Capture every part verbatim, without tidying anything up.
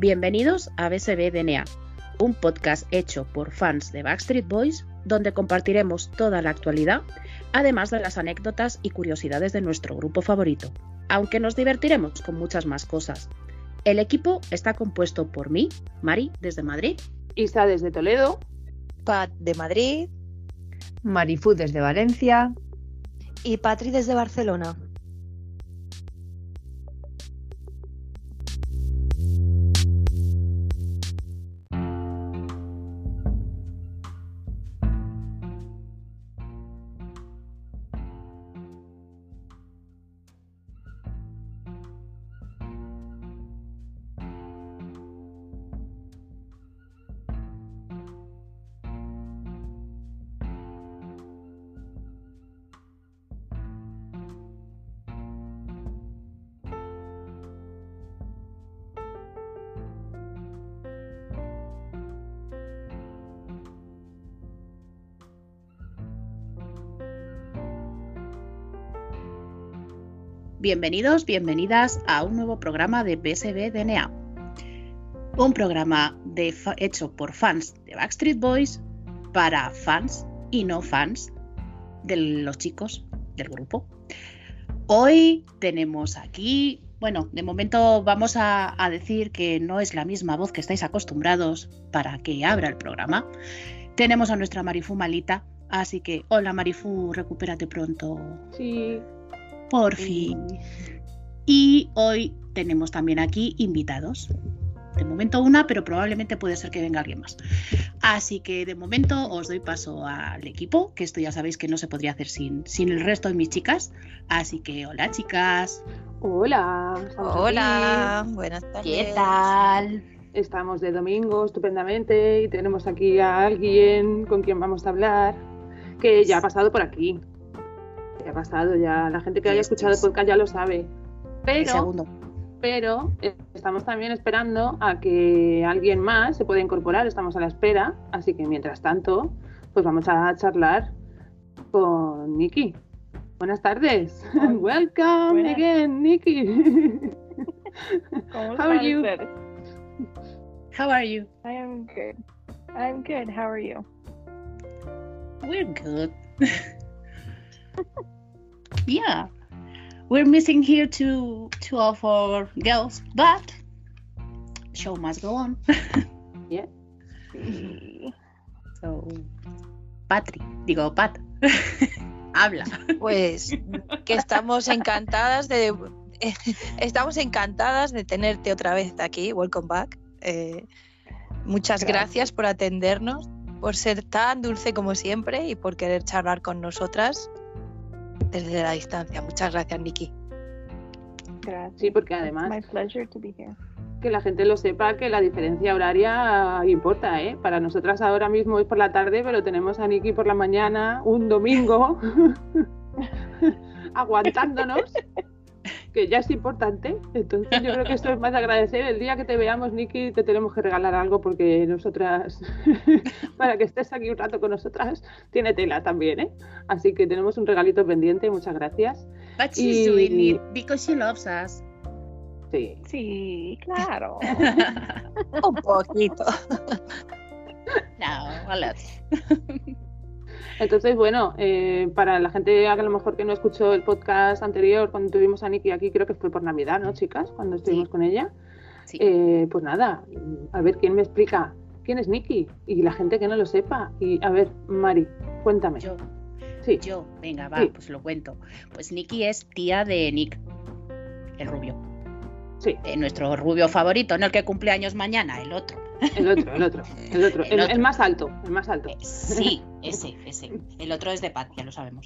Bienvenidos a B S B D N A, un podcast hecho por fans de Backstreet Boys, donde compartiremos toda la actualidad, además de las anécdotas y curiosidades de nuestro grupo favorito, aunque nos divertiremos con muchas más cosas. El equipo está compuesto por mí, Mari, desde Madrid, Isa desde Toledo, Pat de Madrid, Marifú desde Valencia y Patri desde Barcelona. Bienvenidos, bienvenidas a un nuevo programa de B S B D N A. Un programa de fa- hecho por fans de Backstreet Boys para fans y no fans de los chicos del grupo. Hoy tenemos aquí, bueno, de momento vamos a, a decir que no es la misma voz que estáis acostumbrados para que abra el programa. Tenemos a nuestra Marifú malita, así que hola Marifú, recupérate pronto. Sí. Por fin. Y hoy tenemos también aquí invitados. De momento una, pero probablemente puede ser que venga alguien más. Así que de momento os doy paso al equipo, que esto ya sabéis que no se podría hacer sin, sin el resto de mis chicas. Así que hola chicas. Hola. Hola, aquí. buenas tardes. ¿Qué tal? Estamos de domingo estupendamente y tenemos aquí a alguien con quien vamos a hablar, que ya ha pasado por aquí. Ya ha pasado, ya la gente que haya escuchado el podcast ya lo sabe. Pero, segundo. pero estamos también esperando a que alguien más se pueda incorporar, estamos a la espera, así que mientras tanto, pues vamos a charlar con Nikki. Buenas tardes. Welcome Buenas. again, Nikki. ¿Cómo How are están you? ustedes? How are you? I am good. I'm good. How are you? We're good. Yeah. We're missing here two two of our girls, but show must go on. Yeah. Sí. So, Patri, digo Pat, habla. Pues que estamos encantadas de estamos encantadas de tenerte otra vez aquí. Welcome back. Eh, muchas Gracias. gracias por atendernos, por ser tan dulce como siempre y por querer charlar con nosotras desde la distancia. Muchas gracias, Nikki. Gracias. Sí, porque It's además my pleasure to be here. que la gente lo sepa, que la diferencia horaria importa, ¿eh? Para nosotras ahora mismo es por la tarde, pero tenemos a Nikki por la mañana, un domingo, aguantándonos, que ya es importante. Entonces yo creo que esto es más de agradecer. El día que te veamos, Nikki, te tenemos que regalar algo porque nosotras, para que estés aquí un rato con nosotras, tiene tela también, ¿eh? Así que tenemos un regalito pendiente, muchas gracias. But she's Y- doing it because she loves us. Sí. Sí, claro. Un poquito. No, a lot. Entonces, bueno, eh, para la gente a lo mejor que no escuchó el podcast anterior, cuando tuvimos a Nikki aquí, creo que fue por Navidad, ¿no, chicas? Cuando estuvimos Sí. con ella. Sí. Eh, pues nada, a ver, ¿quién me explica quién es Nikki? Y la gente que no lo sepa. Y a ver, Mari, cuéntame. Yo, Sí, yo, venga, va, Sí. pues lo cuento. Pues Nikki es tía de Nick, el rubio. sí, Eh, nuestro rubio favorito, no el que cumple años mañana, el otro. el otro, el otro, el otro, El el, otro. el más alto, el más alto. Eh, sí, ese, ese. El otro es de Pat, ya lo sabemos.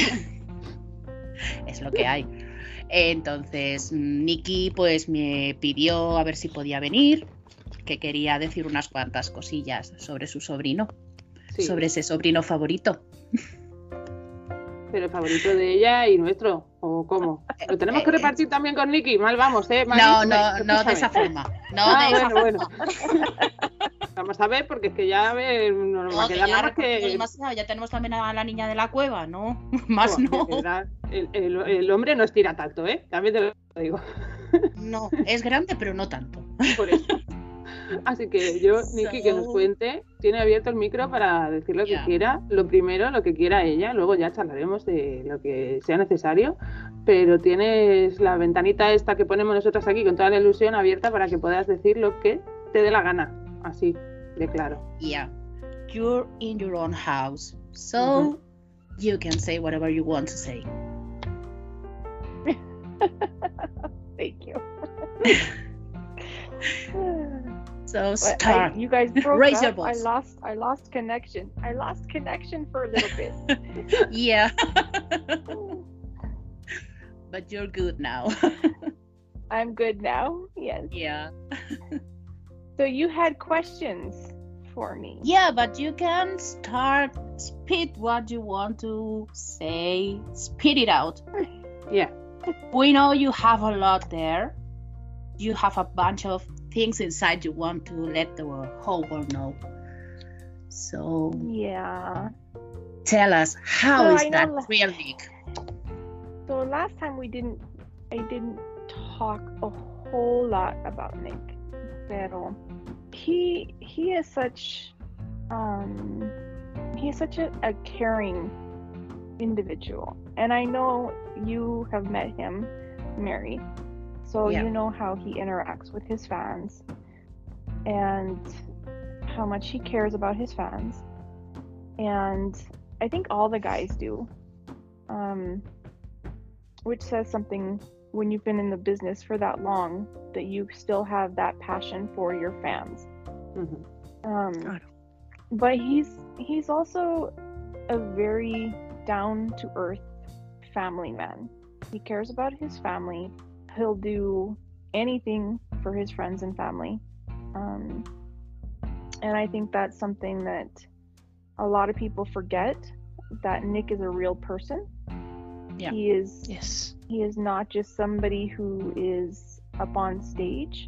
Es lo que hay. Entonces, Nikki pues me pidió a ver si podía venir, que quería decir unas cuantas cosillas sobre su sobrino, Sí, sobre ese sobrino favorito. pero el favorito de ella y nuestro, ¿o cómo? ¿Lo tenemos que Eh, repartir también con Nikki? Mal vamos, ¿eh? Mari? No, Ven, no, no escúchame. de esa forma. No Ah, de esa bueno, bueno. Vamos a ver, porque es que ya a ver, no nos va a No, que quedar ya nada más repartimos que... demasiado, ya tenemos también a la niña de la cueva, ¿no? Más Joder, no. de verdad, el, el- el hombre no estira tanto, ¿eh? También te lo digo. No, es grande, pero no tanto. Por eso. Así que yo, Nikki, que nos So- cuente, tiene abierto el micro para decir lo que Yeah. quiera, lo primero, lo que quiera ella, luego ya charlaremos de lo que sea necesario, pero tienes la ventanita esta que ponemos nosotras aquí con toda la ilusión abierta para que puedas decir lo que te dé la gana, así de claro. Yeah, you're in your own house, so you can say whatever you want to say. Thank you. So But I, start. you guys broke Raise your up. I voice. lost. I lost connection. I lost connection for a little bit. Yeah. But you're good now. I'm good now. Yes. Yeah. So you had questions for me. Yeah, but you can start, spit what you want to say, spit it out. Yeah. We know you have a lot there. You have a bunch of things inside you want to let the whole world know. So Yeah. tell us, how Well, is I know that la- real Nick? So last time we didn't. I didn't talk a whole lot about Nick, pero he he is such um he is such a, a caring individual, and I know you have met him, Mary, so Yeah. you know how he interacts with his fans and how much he cares about his fans, and I think all the guys do, um, which says something when you've been in the business for that long, that you still have that passion for your fans. Mhm. Um, Claro. but he's he's also a very down to earth family man. He cares about his family. He'll do anything for his friends and family. Um, and I think that's something that a lot of people forget, that Nick is a real person. Yeah. He is Yes. he is not just somebody who is up on stage.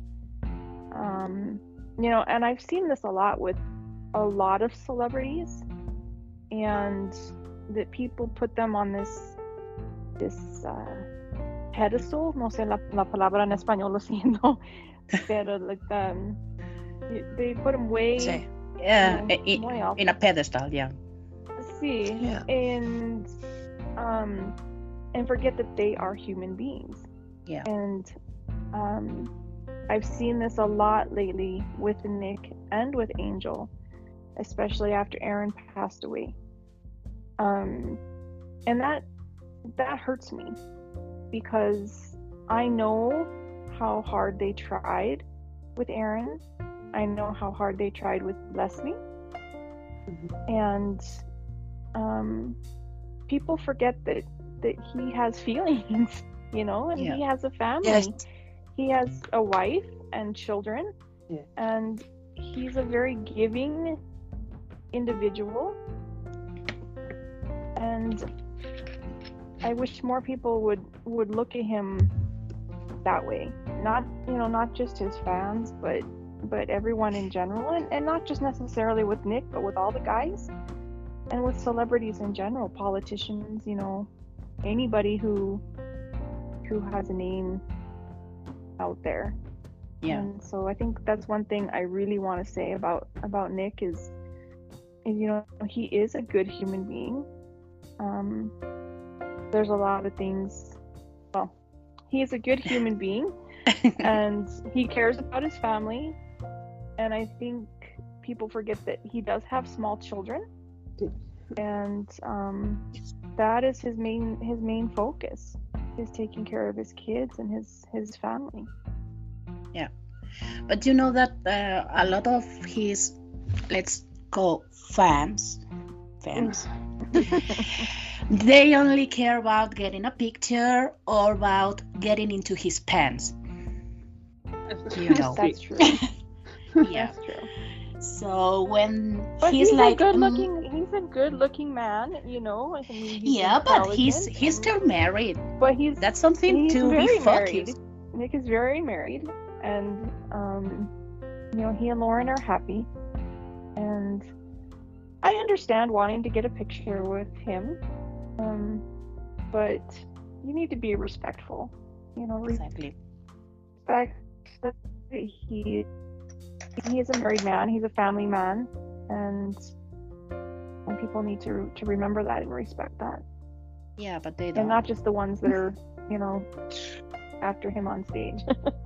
Um, you know, and I've seen this a lot with a lot of celebrities, and that people put them on this this uh, pedestal. No sé la, la palabra en español, lo siento, pero like um, they put them way, Sí. Yeah, you know, in, way up. in a pedestal, yeah. See, Yeah. and um, and forget that they are human beings. Yeah. And um, I've seen this a lot lately with Nick and with Angel, especially after Aaron passed away. Um, and that that hurts me, because I know how hard they tried with Aaron. I know how hard they tried with Leslie. Mhm. And um, people forget that that he has feelings, you know, and Yeah. he has a family. Yes. He has a wife and children, Yeah. and he's a very giving individual. And I wish more people would would look at him that way. Not, you know, not just his fans, but but everyone in general, and, and not just necessarily with Nick, but with all the guys, and with celebrities in general, politicians, you know, anybody who who has a name out there. Yeah. And so I think that's one thing I really want to say about about Nick is, is you know, he is a good human being. Um, there's a lot of things. Well, he is a good human being, and he cares about his family. And I think people forget that he does have small children, and um, that is his main his main focus, is taking care of his kids and his his family. But you know that uh, a lot of his, let's call fans, fans, they only care about getting a picture or about getting into his pants. You know. That's true. Yeah. That's true. So when But he's, he's, like, a good mm, looking. He's a good looking man, you know. I mean, he's yeah, but he's intelligent he's and- still married. But he's That's something he's to very be married. focused. Nick is very married, and um, you know, he and Lauren are happy, and I understand wanting to get a picture with him, um, but you need to be respectful. You know, Exactly. respect that he he is a married man. He's a family man, and and people need to to remember that and respect that, Yeah, but they and don't. not just the ones that are, you know, after him on stage.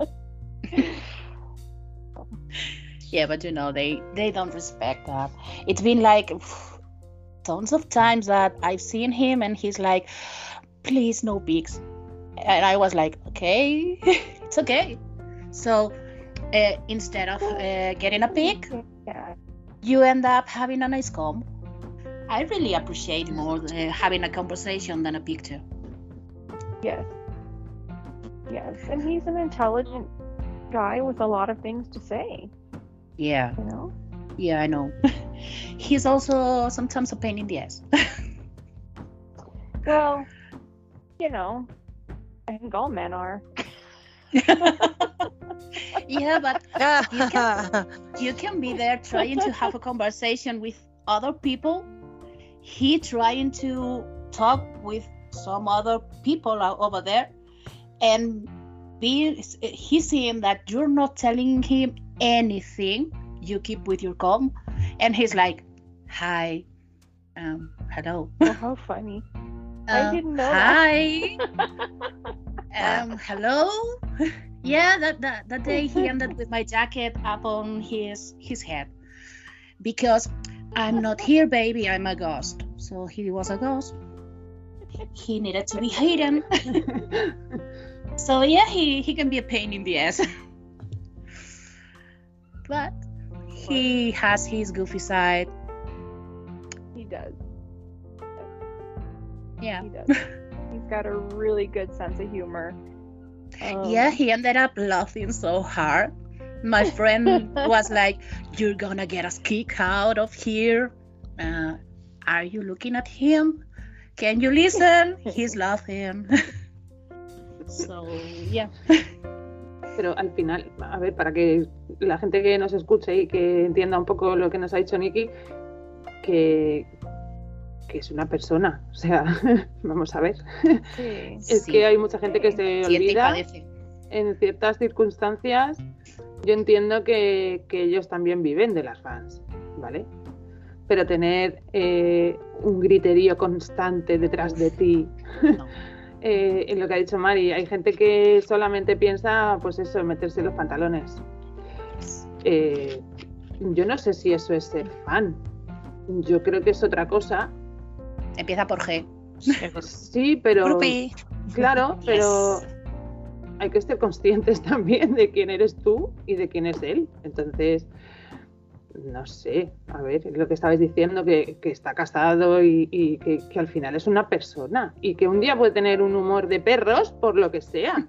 Yeah, but you know, they they don't respect that. It's been like tons of times that I've seen him and he's like, please no pics, and I was like, okay, it's okay. So uh, instead of uh, getting a pic, Yeah. you end up having a nice com. I really appreciate more uh, having a conversation than a picture. Yes. Yes, and he's an intelligent guy with a lot of things to say. Yeah, You know. yeah, I know. He's also sometimes a pain in the ass. Well, you know, I think all men are. Yeah, but you can, you can be there trying to have a conversation with other people. He trying to talk with some other people out over there, and be he's seeing that you're not telling him anything. You keep with your calm, and he's like, "Hi, um, hello, Oh, how funny. I uh, didn't know that. hi, um, hello." Yeah, that, that that day he ended with my jacket up on his his head because I'm not here, baby. I'm a ghost. So he was a ghost. He needed to be hidden. So yeah, he, he can be a pain in the ass. But he has his goofy side. He does. Yeah. He does. He's got a really good sense of humor. Um, Yeah, he ended up laughing so hard. My friend was like, "You're gonna get us kicked out of here. Uh, are you looking at him? Can you listen? He's laughing." So, yeah. Pero al final, a ver, para que la gente que nos escuche y que entienda un poco lo que nos ha dicho Nikki, que, que es una persona, o sea, vamos a ver. Sí. Es Sí. que hay mucha gente que se Siente y olvida padece. en ciertas circunstancias. Yo entiendo que, que ellos también viven de las fans, ¿vale? Pero tener eh, un griterío constante detrás de ti, No. eh, en lo que ha dicho Mari, hay gente que solamente piensa, pues eso, en meterse los pantalones. Eh, yo no sé si eso es ser fan. Yo creo que es otra cosa. Empieza por G. Sí, pero Groupie. claro, pero Yes. hay que ser conscientes también de quién eres tú y de quién es él. Entonces, no sé, a ver, es lo que estabais diciendo, que, que está casado y, y que, que al final es una persona y que un día puede tener un humor de perros por lo que sea.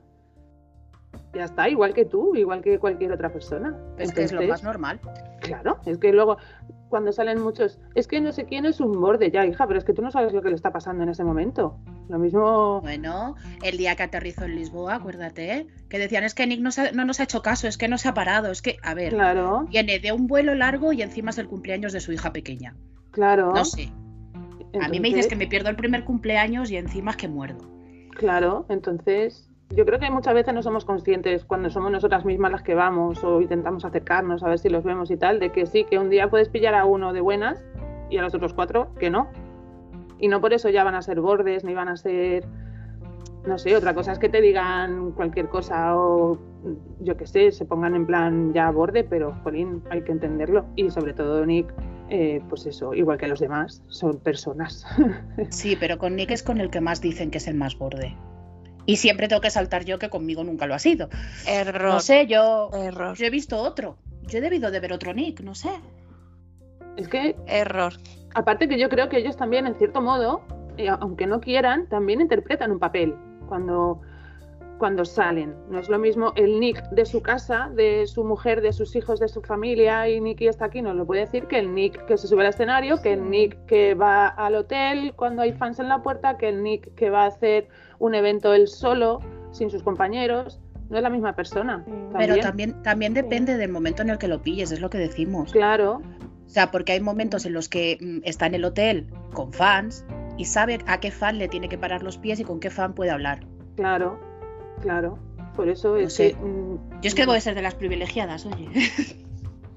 Ya está, igual que tú, igual que cualquier otra persona. Es que es lo Entonces, más normal. claro, es que luego cuando salen muchos, es que no sé quién es un borde ya, hija, pero es que tú no sabes lo que le está pasando en ese momento. Lo mismo, Bueno, el día que aterrizó en Lisboa, acuérdate, ¿eh? Que decían, es que Nick no, se- no nos ha hecho caso, es que no se ha parado, es que, a ver, claro, viene de un vuelo largo y encima es el cumpleaños de su hija pequeña. claro. No sé. A mí me dices Entonces, que me pierdo el primer cumpleaños y encima es que muerdo. claro, entonces yo creo que muchas veces no somos conscientes cuando somos nosotras mismas las que vamos o intentamos acercarnos a ver si los vemos y tal, de que sí, que un día puedes pillar a uno de buenas y a los otros cuatro que no. Y no por eso ya van a ser bordes ni van a ser, no sé, otra cosa es que te digan cualquier cosa o yo qué sé, se pongan en plan ya borde, pero jolín, hay que entenderlo. Y sobre todo Nick, eh, pues eso, igual que los demás, son personas. Sí, pero con Nick es con el que más dicen que es el más borde. Y siempre tengo que saltar yo, que conmigo nunca lo ha sido. Error. No sé, yo, Error. yo he visto otro. Yo he debido de ver otro Nick, no sé. Es que Error. aparte que yo creo que ellos también, en cierto modo, eh, aunque no quieran, también interpretan un papel cuando, cuando salen. No es lo mismo el Nick de su casa, de su mujer, de sus hijos, de su familia, y Nicky está aquí, nos lo puede decir, que el Nick que se sube al escenario, que el Nick que va al hotel cuando hay fans en la puerta, que el Nick que va a hacer un evento él solo, sin sus compañeros. No es la misma persona. Sí. Pero También. también, también depende del momento en el que lo pilles, es lo que decimos. Claro, O sea, porque hay momentos en los que mm, está en el hotel con fans y sabe a qué fan le tiene que parar los pies y con qué fan puede hablar. claro, claro. Por eso No es sé. que... mm, Yo es que voy a ser de las privilegiadas, oye.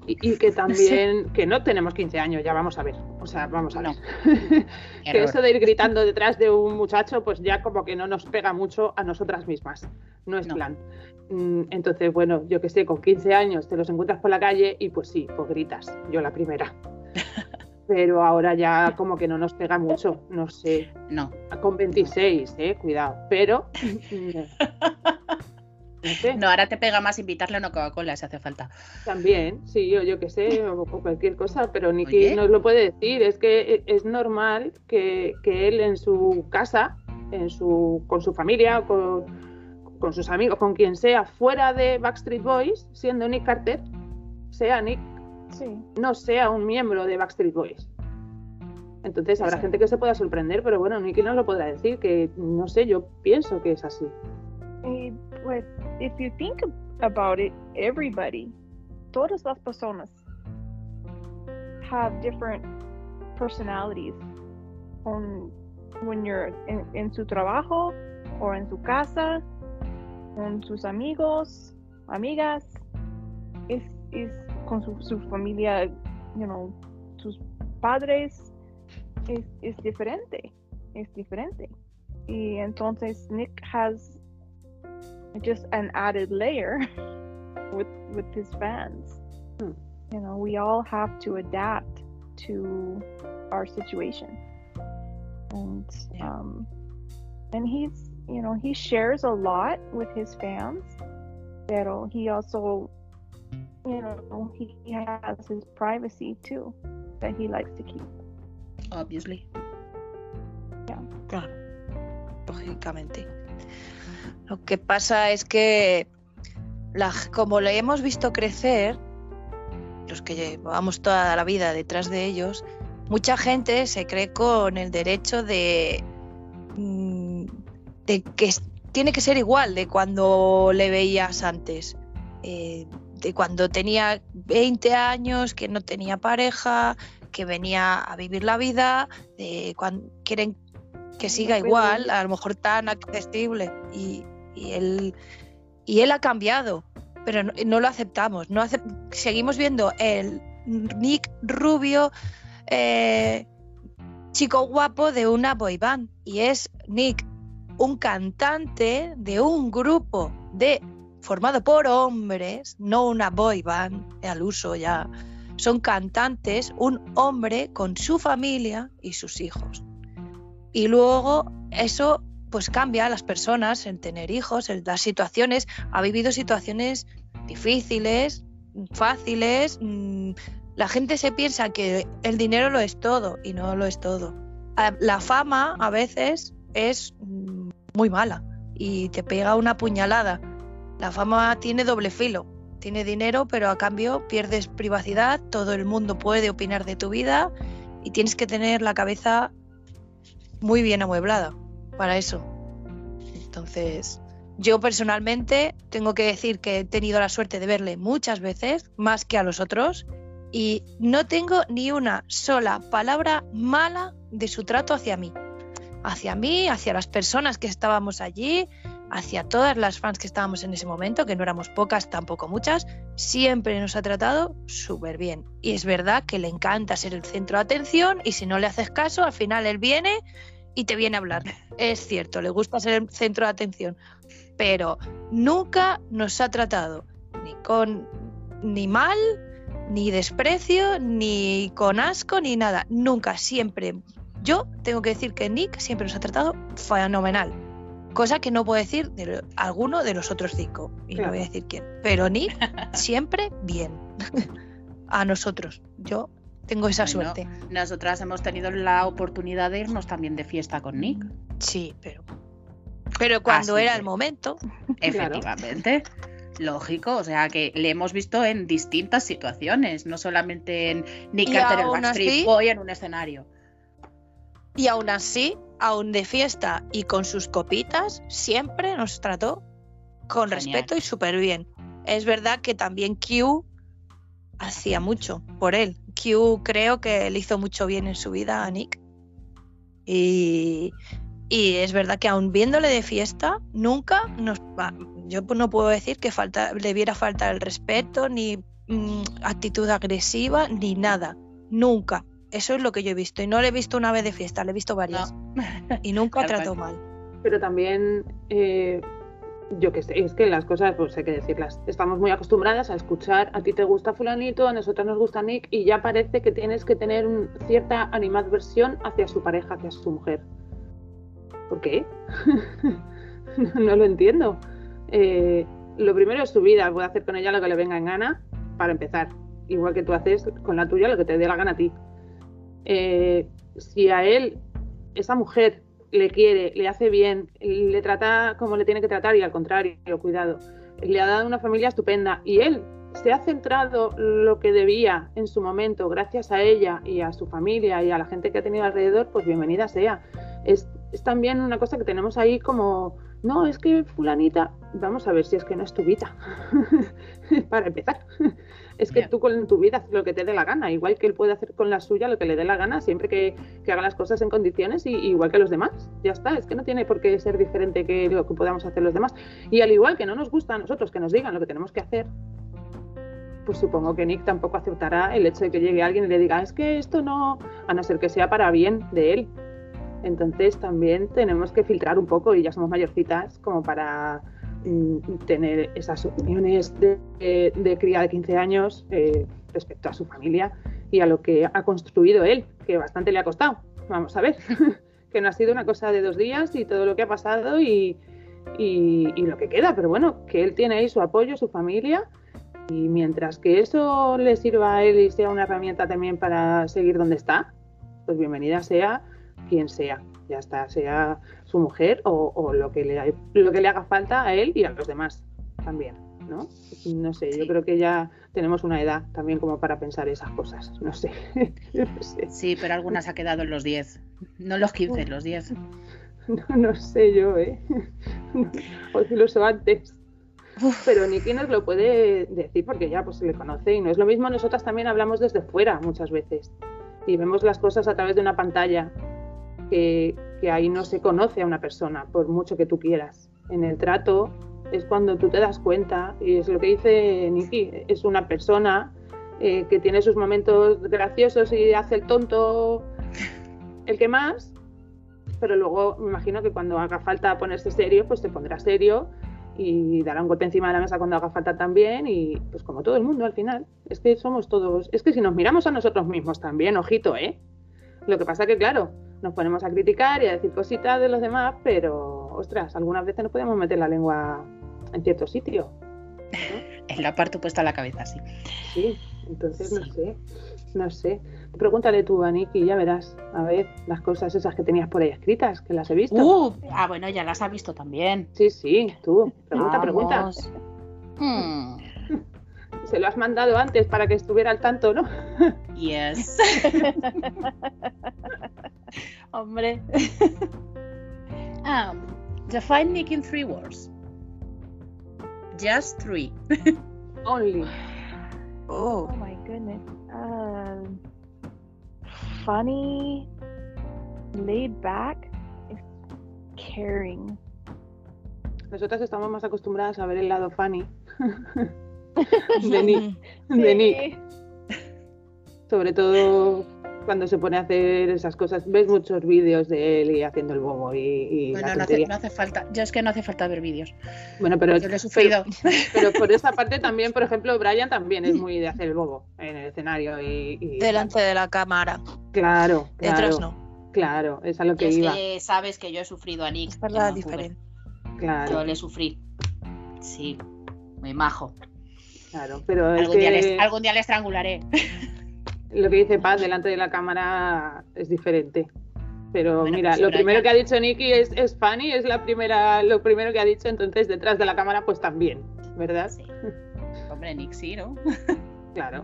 Y, y que también, que no tenemos quince años, ya vamos a ver. O sea, vamos a ver. No. Que eso de ir gritando detrás de un muchacho, pues ya como que no nos pega mucho a nosotras mismas. No es No. plan. Mm, Entonces, bueno, yo que sé, con quince años te los encuentras por la calle y pues sí, pues gritas. Yo la primera. Pero ahora ya como que no nos pega mucho, no sé. No. Con veintiséis, eh, cuidado. Pero... No sé. No, ahora te pega más invitarle a una Coca-Cola si hace falta. También, sí, yo, yo qué sé, o, o cualquier cosa, pero Nicky Oye. nos lo puede decir. Es que es normal que, que él en su casa, en su, con su familia, con, con sus amigos, con quien sea, fuera de Backstreet Boys, siendo Nick Carter, sea Nick, Sí. no sea un miembro de Backstreet Boys. Entonces habrá Sí. gente que se pueda sorprender, pero bueno, Nicky nos lo podrá decir, que no sé, yo pienso que es así. Eh, pues, if you think about it, everybody, todas las personas have different personalities on when you're en, en su trabajo o en su casa, con sus amigos, amigas, es, es con su, su familia, you know, sus padres, es, es diferente, es diferente. Y entonces Nick has just an added layer with with his fans. Hmm. You know, we all have to adapt to our situation, and Yeah. um, and he's you know he shares a lot with his fans, pero he also you know he has his privacy too that he likes to keep. Obviously. Claro, lógicamente. Lo que pasa es que la, como le hemos visto crecer, los que llevamos toda la vida detrás de ellos, mucha gente se cree con el derecho de, de que tiene que ser igual de cuando le veías antes, eh, de cuando tenía veinte años, que no tenía pareja, que venía a vivir la vida, de cuando quieren que siga igual, a lo mejor tan accesible, y, y él y él ha cambiado, pero no, no lo aceptamos, no acep- seguimos viendo el Nick rubio, eh, chico guapo de una boy band, y es Nick, un cantante de un grupo de formado por hombres, no una boy band al uso ya, son cantantes, un hombre con su familia y sus hijos. Y luego eso pues cambia a las personas en tener hijos, en las situaciones, ha vivido situaciones difíciles, fáciles, mmm, la gente se piensa que el dinero lo es todo y no lo es todo. La fama a veces es mmm, muy mala y te pega una puñalada. La fama tiene doble filo, tiene dinero pero a cambio pierdes privacidad, todo el mundo puede opinar de tu vida y tienes que tener la cabeza muy bien amueblada para eso. Entonces, yo personalmente tengo que decir que he tenido la suerte de verle muchas veces, más que a los otros, y no tengo ni una sola palabra mala de su trato hacia mí. Hacia mí, hacia las personas que estábamos allí, hacia todas las fans que estábamos en ese momento, que no éramos pocas, tampoco muchas, siempre nos ha tratado súper bien. Y es verdad que le encanta ser el centro de atención y si no le haces caso, al final él viene y te viene a hablar. Es cierto, le gusta ser el centro de atención, pero nunca nos ha tratado ni con ni mal, ni desprecio, ni con asco, ni nada. Nunca, siempre. Yo tengo que decir que Nick siempre nos ha tratado fenomenal. Cosa que no puedo decir de alguno de los otros cinco. Y claro, no voy a decir quién. Pero Nick siempre bien. A nosotros. Yo tengo esa bueno, suerte. Nosotras hemos tenido la oportunidad de irnos también de fiesta con Nick. Sí, pero... Pero cuando Así era que, el momento. Efectivamente. Claro. Lógico, o sea que le hemos visto en distintas situaciones. No solamente en Nick Carter, el Backstreet así, Boy en un escenario. Y aún así... aún de fiesta y con sus copitas, siempre nos trató con Genial. respeto y súper bien. Es verdad que también Q hacía mucho por él. Q creo que le hizo mucho bien en su vida a Nick. Y, y es verdad que aún viéndole de fiesta, nunca nos... Yo no puedo decir que falta, le viera falta el respeto ni mm, actitud agresiva ni nada, nunca. Eso es lo que yo he visto y no le he visto una vez de fiesta, le he visto varias No. y nunca Tal trató cual. mal. Pero también, eh, yo qué sé, es que las cosas, pues hay que decirlas. Estamos muy acostumbradas a escuchar, a ti te gusta fulanito, a nosotros nos gusta Nick, y ya parece que tienes que tener un, cierta animadversión hacia su pareja, hacia su mujer. ¿Por qué? no, no lo entiendo. Eh, lo primero es su vida, puede hacer con ella lo que le venga en gana, para empezar. Igual que tú haces con la tuya lo que te dé la gana a ti. Eh, si a él, esa mujer, le quiere, le hace bien, le trata como le tiene que tratar y al contrario, cuidado, le ha dado una familia estupenda y él se ha centrado lo que debía en su momento gracias a ella y a su familia y a la gente que ha tenido alrededor, pues bienvenida sea. Es, es también una cosa que tenemos ahí como, no, es que fulanita, vamos a ver si es que no es tu vida, para empezar. Es que Yeah. tú con tu vida haces lo que te dé la gana, igual que él puede hacer con la suya lo que le dé la gana, siempre que, que haga las cosas en condiciones y, igual que los demás. Ya está, es que no tiene por qué ser diferente que lo que podamos hacer los demás. Y al igual que no nos gusta a nosotros que nos digan lo que tenemos que hacer, pues supongo que Nick tampoco aceptará el hecho de que llegue alguien y le diga, es que esto no, a no ser que sea para bien de él. Entonces también tenemos que filtrar un poco y ya somos mayorcitas como para tener esas opiniones de, de, de cría de quince años eh, respecto a su familia y a lo que ha construido él, que bastante le ha costado. Vamos a ver, que no ha sido una cosa de dos días y todo lo que ha pasado y, y, y lo que queda, pero bueno, que él tiene ahí su apoyo, su familia, y mientras que eso le sirva a él y sea una herramienta también para seguir donde está, pues bienvenida sea quien sea. Ya está, sea su mujer o, o lo, que le, lo que le haga falta a él y a los demás también, ¿no? No sé, Sí. yo creo que ya tenemos una edad también como para pensar esas cosas, no sé. no sé. Sí, pero algunas ha quedado en los diez. No en los quince, en los diez. No, no sé yo, ¿eh? O incluso antes. Uf. Pero Nicky nos lo puede decir porque ya pues se le conoce y no es lo mismo. Nosotras también hablamos desde fuera muchas veces y vemos las cosas a través de una pantalla. Que, que ahí no se conoce a una persona, por mucho que tú quieras. En el trato es cuando tú te das cuenta, y es lo que dice Nicky, es una persona eh, que tiene sus momentos graciosos y hace el tonto, el que más, pero luego me imagino que cuando haga falta ponerse serio, pues se pondrá serio y dará un golpe encima de la mesa cuando haga falta también, y pues como todo el mundo al final. Es que somos todos, es que si nos miramos a nosotros mismos también, ojito, ¿eh? Lo que pasa que, claro, nos ponemos a criticar y a decir cositas de los demás, pero, ostras, algunas veces nos podemos meter la lengua en cierto sitio, ¿no? En la parte opuesta a la cabeza, sí. Sí, entonces no Sí. sé, no sé. Pregúntale tú a Nicky, ya verás, a ver, las cosas esas que tenías por ahí escritas, que las he visto. Uh, ah, bueno, ya las ha visto también. Sí, sí, tú, pregunta, pregunta. Vamos. Hmm. Se lo has mandado antes para que estuviera al tanto, ¿no? Yes. Hombre. um, define Nick in three words. Just three. Only. Oh, Oh my goodness. Um, funny, laid back, caring. Nosotras estamos más acostumbradas a ver el lado funny de Nick, de Nick. Sobre todo cuando se pone a hacer esas cosas. Ves muchos vídeos de él y haciendo el bobo y, y Bueno, la no hace, tontería. no hace falta. Yo es que no hace falta ver vídeos. Bueno, pero, Yo lo he sufrido. pero, pero por esa parte también, por ejemplo, Brian también es muy de hacer el bobo en el escenario y, y delante de la cámara, claro, detrás claro, no. claro, es a lo que es iba, que sabes que yo he sufrido a Nick. Es en verdad, Vancouver. diferente. claro, Yo le sufrí. Sí, muy majo. claro, pero es Algún, día que les, algún día le estrangularé. lo que dice Paz delante de la cámara es diferente. Pero Bueno, mira, pues lo Brian- primero que ha dicho Nicky es, es funny, es la primera, lo primero que ha dicho, entonces detrás de la cámara pues también, ¿verdad? Sí. Hombre, Nick sí, ¿no? Claro.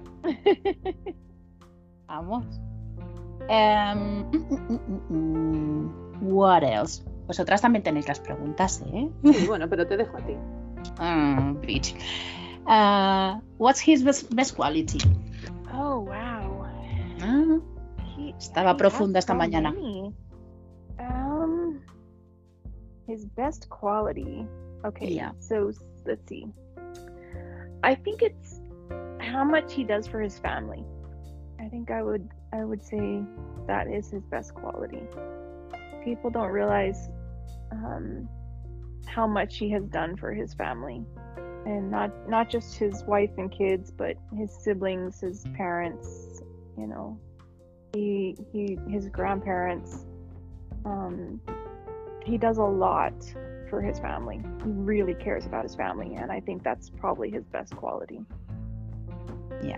Vamos. Em, mm, mm, mm, mm. What else? Vosotras también tenéis las preguntas, ¿eh? Sí, bueno, pero te dejo a ti. Mm, bitch. Uh, what's his best, best quality? Oh wow. Ah, He, Estaba he profunda has esta so mañana. many. Um, his best quality. Okay, Yeah. so s- let's see. I think it's. how much he does for his family. I think I would I would say that is his best quality. People don't realize um, how much he has done for his family, and not not just his wife and kids, but his siblings, his parents. You know, he he his grandparents. Um, he does a lot for his family. He really cares about his family, and I think that's probably his best quality. Yeah.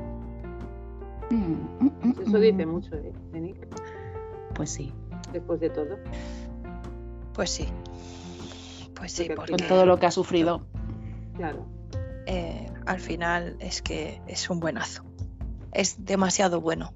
Mm, mm, mm, Eso dice mm. mucho de, de Nick, Pues sí, después de todo. Pues sí. Pues sí, Porque al porque con todo lo que ha sufrido. Claro. eh, al final es que es un buenazo. Es demasiado bueno.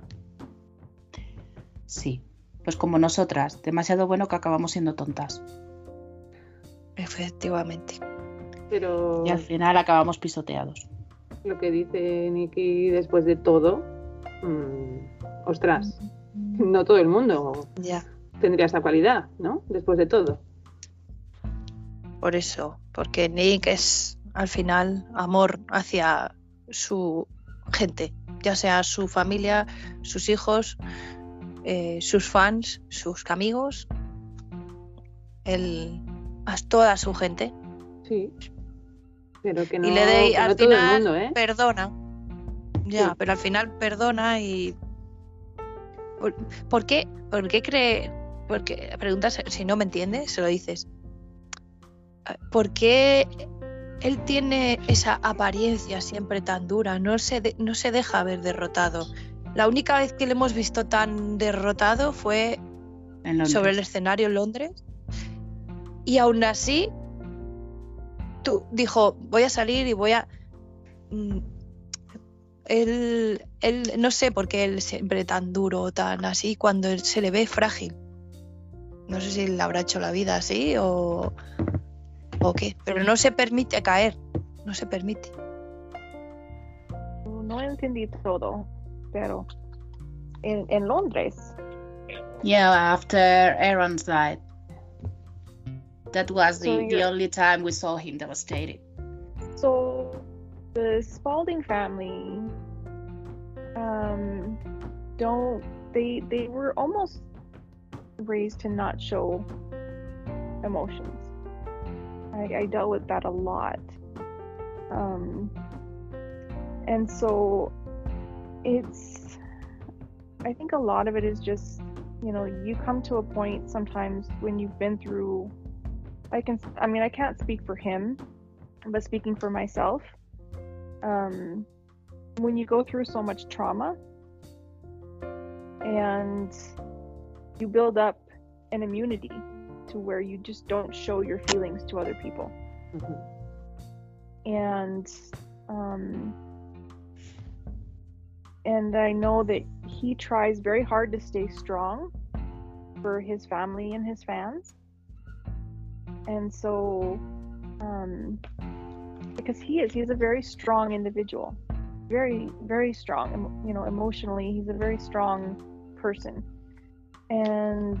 Sí, pues como nosotras, demasiado bueno que acabamos siendo tontas. Efectivamente. Pero Y al final acabamos pisoteados. lo que dice Nicky después de todo, mmm, ostras, no todo el mundo Ya. tendría esa cualidad, ¿no? Después de todo. Por eso, porque Nick es al final amor hacia su gente, ya sea su familia, sus hijos, eh, sus fans, sus amigos, el, a toda su gente. Sí. Pero que no, y le de, que al no todo el final mundo, ¿eh? perdona. Ya, Sí. pero al final perdona y... ¿Por, por qué? ¿Por qué cree? Porque preguntas, si no me entiendes, se lo dices. ¿Por qué él tiene esa apariencia siempre tan dura? No se, de, no se deja ver derrotado. La única vez que le hemos visto tan derrotado fue En Londres. sobre el escenario en Londres. Y aún así, tú dijo, voy a salir y voy a... Mm, Él, él, no sé por qué él siempre tan duro, tan así, cuando él se le ve frágil. No sé si le habrá hecho la vida así o, o qué, pero no se permite caer, no se permite. No entendí todo, pero en, en Londres. Yeah, after Aaron died. That was the, So the you're- only time we saw him devastated. So the Spalding family um, don't they they were almost raised to not show emotions. I, I dealt with that a lot. Um, and so it's I think a lot of it is just, you know, you come to a point sometimes when you've been through I can I mean I can't speak for him, but speaking for myself, um, when you go through so much trauma and you build up an immunity to where you just don't show your feelings to other people. Ujú. And um, and I know that he tries very hard to stay strong for his family and his fans. And so um, because he is he's a very strong individual, very very strong, em- you know, emotionally he's a very strong person. And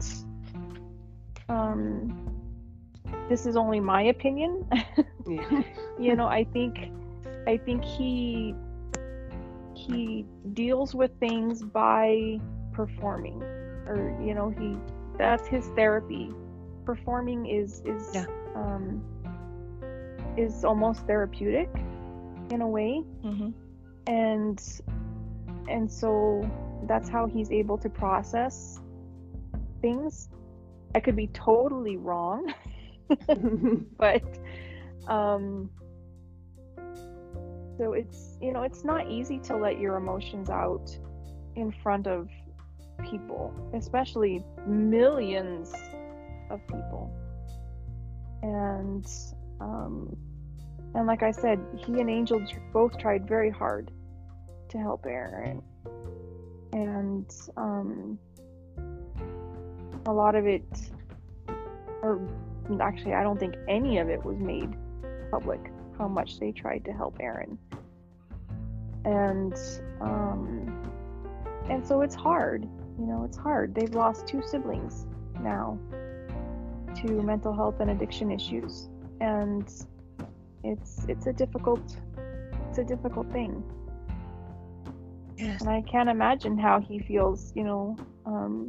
um, this is only my opinion. Yeah. You know, I think I think he he deals with things by performing, or you know, he that's his therapy. Performing is is Yeah. um, is almost therapeutic in a way, Mm-hmm. and and so that's how he's able to process things. I could be totally wrong, but um so it's, you know, it's not easy to let your emotions out in front of people, especially millions of people. And um and like I said, he and Angel tr- both tried very hard to help Aaron, and um a lot of it, or actually I don't think any of it was made public, how much they tried to help Aaron. And um and so it's hard, you know, it's hard. They've lost two siblings now to mental health and addiction issues, and it's it's a difficult it's a difficult thing. Yes. And I can't imagine how he feels, you know. Um,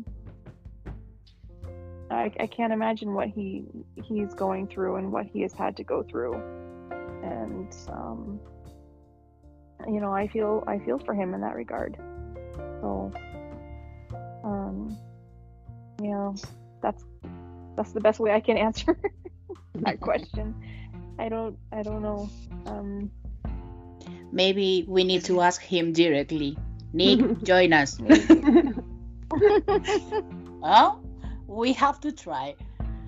I, I can't imagine what he he's going through and what he has had to go through. And um, you know, I feel I feel for him in that regard. So, um, you know, that's that's the best way I can answer that question. I don't I don't know. Um, Maybe we need to ask him directly. Nick, join us. Oh, we have to try.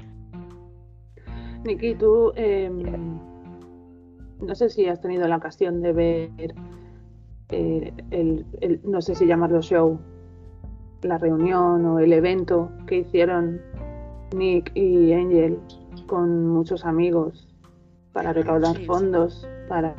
Nikki, tú eh, no sé si has tenido la ocasión de ver eh, el, el, no sé si llamarlo show, la reunión o el evento que hicieron Nick y Angel con muchos amigos para recaudar Sí, sí. fondos para,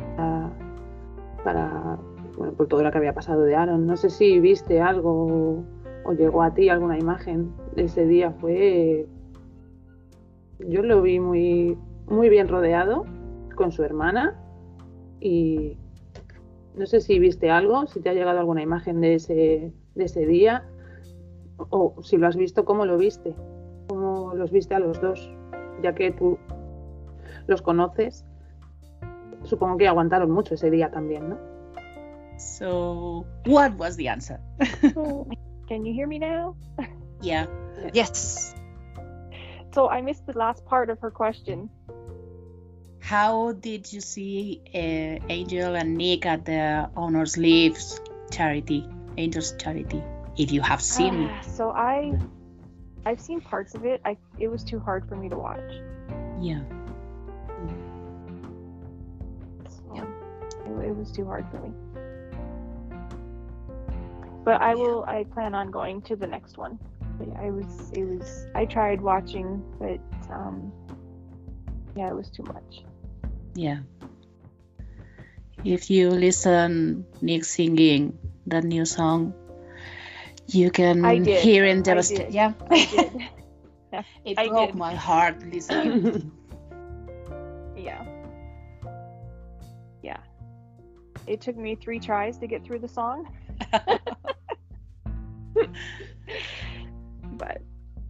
para bueno, por todo lo que había pasado de Aaron. No sé si viste algo o, o llegó a ti alguna imagen de ese día. Fue, yo lo vi muy, muy bien rodeado con su hermana y no sé si viste algo, si te ha llegado alguna imagen de ese, de ese día o si lo has visto, ¿cómo lo viste? ¿Cómo los viste a los dos? Ya que tú los conoces, supongo que aguantaron mucho ese día también, ¿no? So, what was the answer? Can you hear me now? Yeah. Yes. So I missed the last part of her question. How did you see uh, Angel and Nick at the Honors Leaves charity, Angel's charity? If you have seen Uh, so I, I've seen parts of it. I it was too hard for me to watch. it, yeah. So Yeah. it, it was too hard for me. But I will. I plan on going to the next one. But I was. It was. I tried watching, but um, yeah, it was too much. Yeah. If you listen Nick singing that new song, you can I did. hear in I devastation. did. Yeah. I did. It I broke did. my heart listening. Yeah. Yeah. It took me three tries to get through the song. But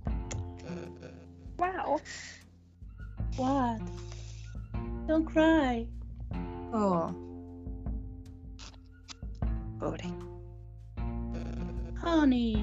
wow. What? Don't cry. Oh. Pobre. Honey.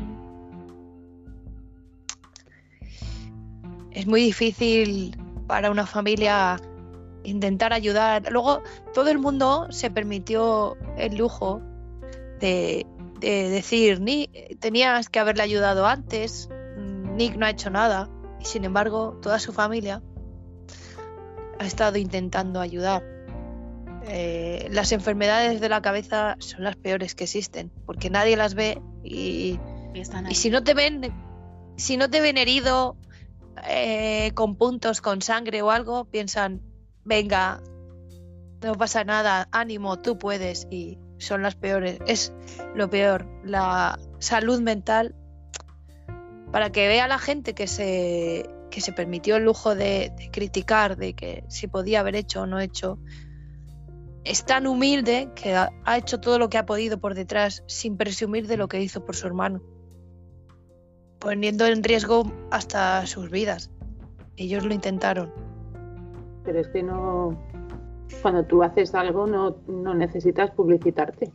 Es muy difícil para una familia intentar ayudar. Luego, todo el mundo se permitió el lujo de, de decir, Nick, tenías que haberle ayudado antes, Nick no ha hecho nada. Y sin embargo, toda su familia ha estado intentando ayudar. Eh, las enfermedades de la cabeza son las peores que existen, porque nadie las ve y, Están y ahí. si no te ven, si no te ven herido eh, con puntos, con sangre o algo, piensan, venga, no pasa nada, ánimo, tú puedes, y son las peores, es lo peor, la salud mental, para que vea la gente que se, que se permitió el lujo de, de criticar, de que si podía haber hecho o no hecho, es tan humilde que ha, ha hecho todo lo que ha podido por detrás sin presumir de lo que hizo por su hermano, poniendo en riesgo hasta sus vidas. Ellos lo intentaron. Pero es que no, cuando tú haces algo no, no necesitas publicitarte.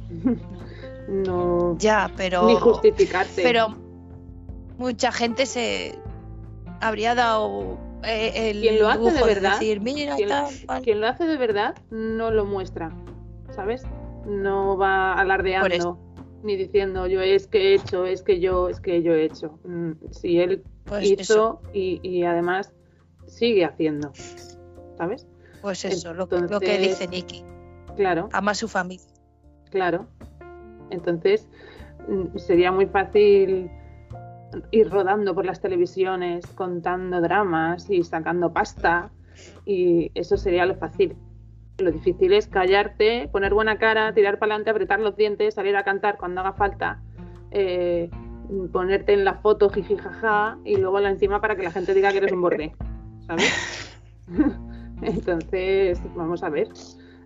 No, Ya, pero ni justificarte. pero mucha gente se habría dado eh, el Quien lo hace lujo de verdad, decir, mira, quien, tal, cual. quien lo hace de verdad no lo muestra, ¿sabes? No va Por alardeando eso. ni diciendo yo es que he hecho, es que yo, es que yo he hecho. Mm, Si él Pues hizo eso, y, y además sigue haciendo, ¿sabes? pues eso, lo, que- lo que Entonces, dice Nicky, Claro, ama a su familia. claro. Entonces mm, sería muy fácil ir rodando por las televisiones contando dramas y sacando pasta y eso sería lo fácil. Lo difícil es callarte, poner buena cara, tirar para adelante, apretar los dientes, salir a cantar cuando haga falta, eh, ponerte en la foto jiji jaja y luego la encima para que la gente diga que eres un borde, ¿sabes? Entonces, vamos a ver.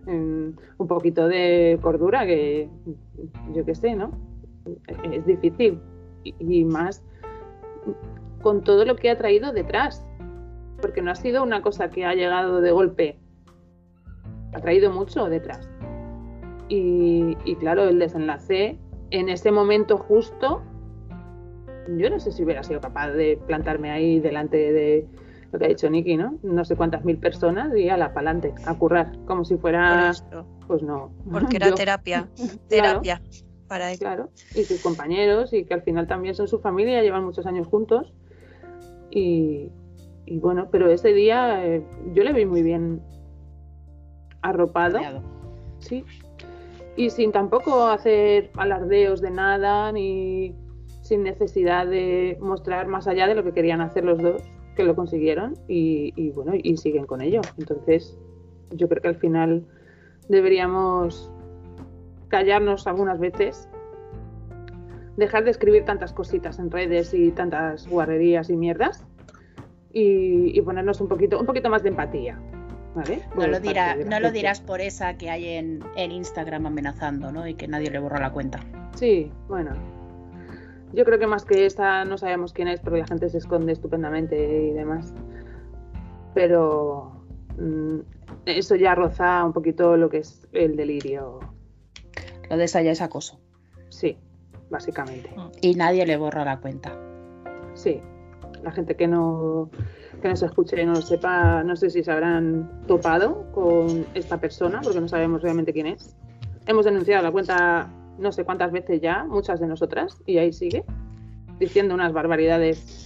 un poquito de cordura, que yo qué sé, ¿no? Es difícil y, y más con todo lo que ha traído detrás, porque no ha sido una cosa que ha llegado de golpe, ha traído mucho detrás y, y claro, el desenlace en ese momento justo, yo no sé si hubiera sido capaz de plantarme ahí delante de lo que ha dicho Nikki, ¿no? No sé cuántas mil personas y a la pa'lante, a currar, como si fuera... Pues no. Porque era Yo... terapia, terapia claro, para él. Claro, y sus compañeros, y que al final también son su familia, llevan muchos años juntos. Y, y bueno, pero ese día eh, yo le vi muy bien arropado. Creado. Sí. Y sin tampoco hacer alardeos de nada, ni sin necesidad de mostrar más allá de lo que querían hacer los dos, que lo consiguieron y, y bueno, y siguen con ello. Entonces, yo creo que al final deberíamos callarnos algunas veces, dejar de escribir tantas cositas en redes y tantas guarrerías y mierdas y, y ponernos un poquito, un poquito más de empatía. ¿Vale? No, lo, dirá, no lo dirás por esa que hay en, en Instagram amenazando, ¿no? Y que nadie le borra la cuenta. Sí, bueno. Yo creo que más que esta no sabemos quién es porque la gente se esconde estupendamente y demás. Pero mmm, eso ya roza un poquito lo que es el delirio. Lo de esa ya es acoso. Sí, básicamente. Y nadie le borra la cuenta. Sí. La gente que no, que no se escuche y no lo sepa, no sé si se habrán topado con esta persona porque no sabemos realmente quién es. Hemos denunciado la cuenta no sé cuántas veces ya, muchas de nosotras, y ahí sigue, diciendo unas barbaridades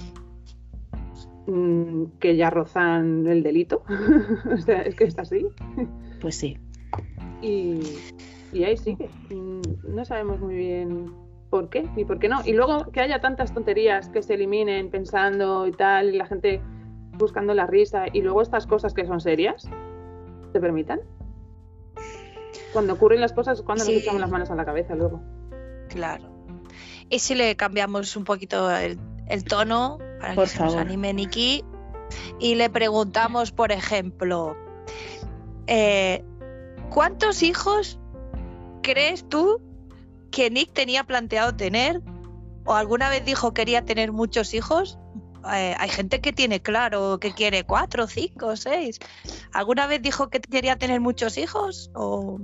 mmm, que ya rozan el delito. O sea, es que está así. Pues sí. Y, y ahí sigue. No sabemos muy bien por qué ni por qué no. Y luego que haya tantas tonterías que se eliminen pensando y tal, y la gente buscando la risa, y luego estas cosas que son serias, ¿te permitan? Cuando ocurren las cosas, cuando sí. Nos echamos las manos a la cabeza luego. Claro. ¿Y si le cambiamos un poquito el, el tono para por que favor. Se nos anime Nikki y le preguntamos, por ejemplo, eh, ¿cuántos hijos crees tú que Nick tenía planteado tener? ¿O alguna vez dijo quería tener muchos hijos? Eh, hay gente que tiene claro que quiere cuatro, cinco, seis. ¿Alguna vez dijo que quería tener muchos hijos? ¿O...?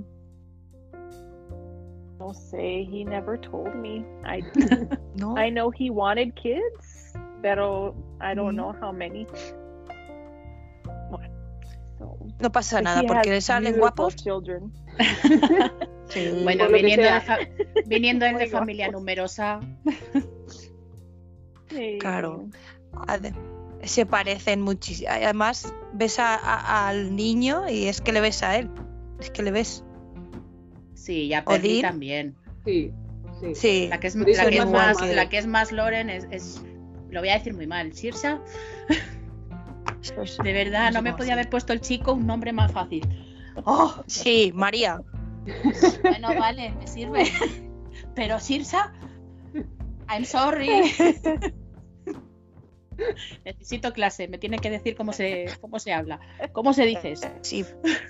No sé, he never told me. I no. I know he wanted kids, pero I don't mm. know how many. Bueno, so, no pasa nada porque le salen guapos. Children. Sí, bueno, viniendo de, fa- viniendo de familia numerosa. Sí. Claro. Se parecen muchísimo. Además, ves a, a, al niño y es que le ves a él. Es que le ves. Sí, y a Perry también. Sí, sí. sí. La que es, la que es, más, la que es más Loren es, es... Lo voy a decir muy mal. Sirsa. De verdad, no me podía haber puesto el chico un nombre más fácil. Oh, sí, María. Bueno, vale, me sirve. Pero Sirsa, I'm sorry. Necesito clase, me tiene que decir cómo se, cómo se habla. ¿Cómo se dice eso? Sí.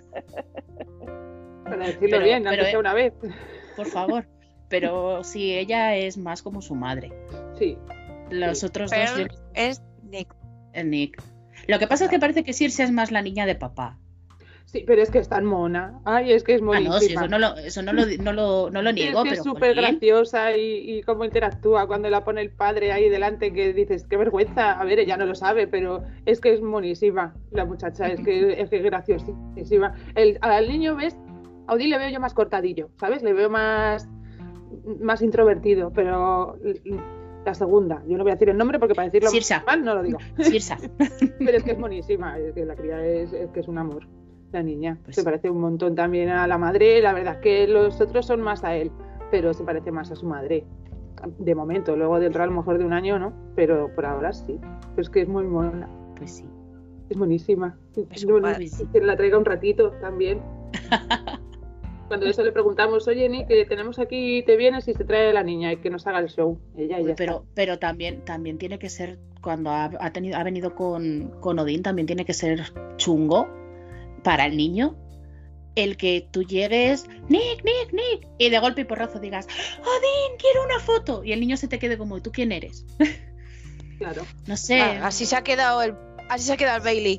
Para decirlo pero, bien, pero, aunque sea una vez. Por favor. Pero sí, ella es más como su madre. Sí. Los sí. otros pero dos... Yo... Es Nick. El Nick. Lo que pasa es que parece que Circe es más la niña de papá. Sí, pero es que es tan mona. Ay, es que es monísima. Ah, no, sí, eso no lo, eso no lo, no lo, no lo niego. Es que pero es súper graciosa y, y cómo interactúa cuando la pone el padre ahí delante, que dices, qué vergüenza. A ver, ella no lo sabe, pero es que es monísima la muchacha, es que es, que es graciosísima. El, al niño, ¿ves? A Odín le veo yo más cortadillo, ¿sabes? Le veo más, más introvertido, pero la segunda, yo no voy a decir el nombre porque para decirlo Sirsa. mal no lo digo. Sirsa. Pero es que es monísima, es que la cría es, es que es un amor. La niña pues se sí. parece un montón también a la madre. La verdad es que los otros son más a él, pero se parece más a su madre de momento. Luego dentro a lo mejor de un año no, pero por ahora sí. Pero es que es muy mona. Pues sí. Es buenísima. Es bueno, sí. Que la traiga un ratito también. Cuando eso le preguntamos, oye Nick, que tenemos aquí, te vienes y se trae a la niña y que nos haga el show. Ella y ya pero, está. pero también, también tiene que ser, cuando ha, ha, tenido, ha venido con, con Odín, también tiene que ser chungo para el niño, el que tú llegues, Nick, Nick, Nick, y de golpe y porrazo digas, Odín, quiero una foto, y el niño se te quede como, ¿tú quién eres? Claro. No sé. Ah, así se ha quedado el, así se ha quedado el Bailey.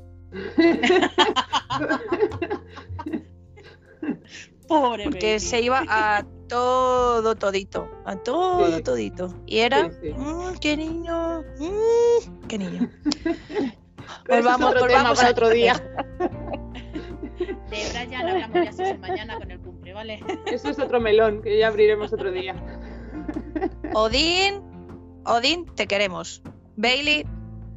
Pobre Porque baby. se iba a todo todito, a todo Sí. todito. Y era, Sí, sí. "Mm, qué niño, mm, qué niño". Pero eso es Volvamos- otro tema volvamos para a- otro día. De Brian hablamos ya si es mañana con el cumple, ¿vale? Eso es otro melón que ya abriremos otro día. Odín, Odín, te queremos. Bailey,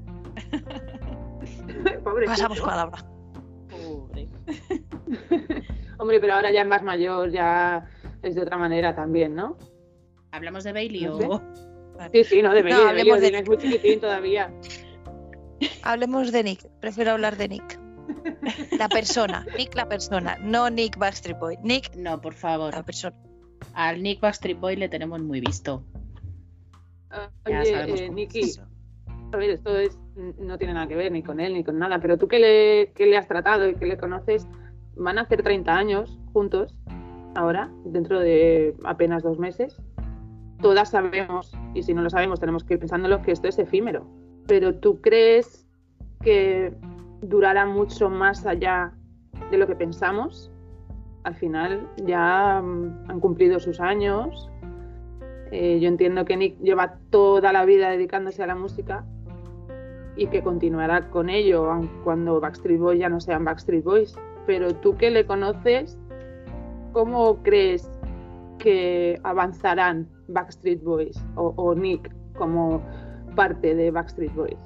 Pobrecito. pasamos palabra. Pobre. Hombre, pero ahora ya es más mayor, ya es de otra manera también, ¿no? ¿Hablamos de Bailey No o...? Sí, sí, no, de Bailey, No, de Bailey, hablemos de Odín es muy chiquitín todavía. Hablemos de Nick, prefiero hablar de Nick. La persona, Nick la persona, no Nick Backstreet Boy. Nick No, por favor. la persona. Al Nick Backstreet Boy le tenemos muy visto. Ah, Ya Oye, sabemos eh, cómo Niki, es eso. a ver, esto es, no tiene nada que ver ni con él ni con nada, pero tú que le, que le has tratado y que le conoces, van a hacer treinta años juntos, ahora, dentro de apenas dos meses. Todas sabemos, y si no lo sabemos tenemos que ir pensándolo, que esto es efímero. Pero ¿tú crees que durará mucho más allá de lo que pensamos? Al final ya mm, han cumplido sus años. Eh, yo entiendo que Nick lleva toda la vida dedicándose a la música y que continuará con ello aun cuando Backstreet Boys ya no sean Backstreet Boys. Pero tú que le conoces, ¿cómo crees que avanzarán Backstreet Boys o, o Nick como parte de Backstreet Boys?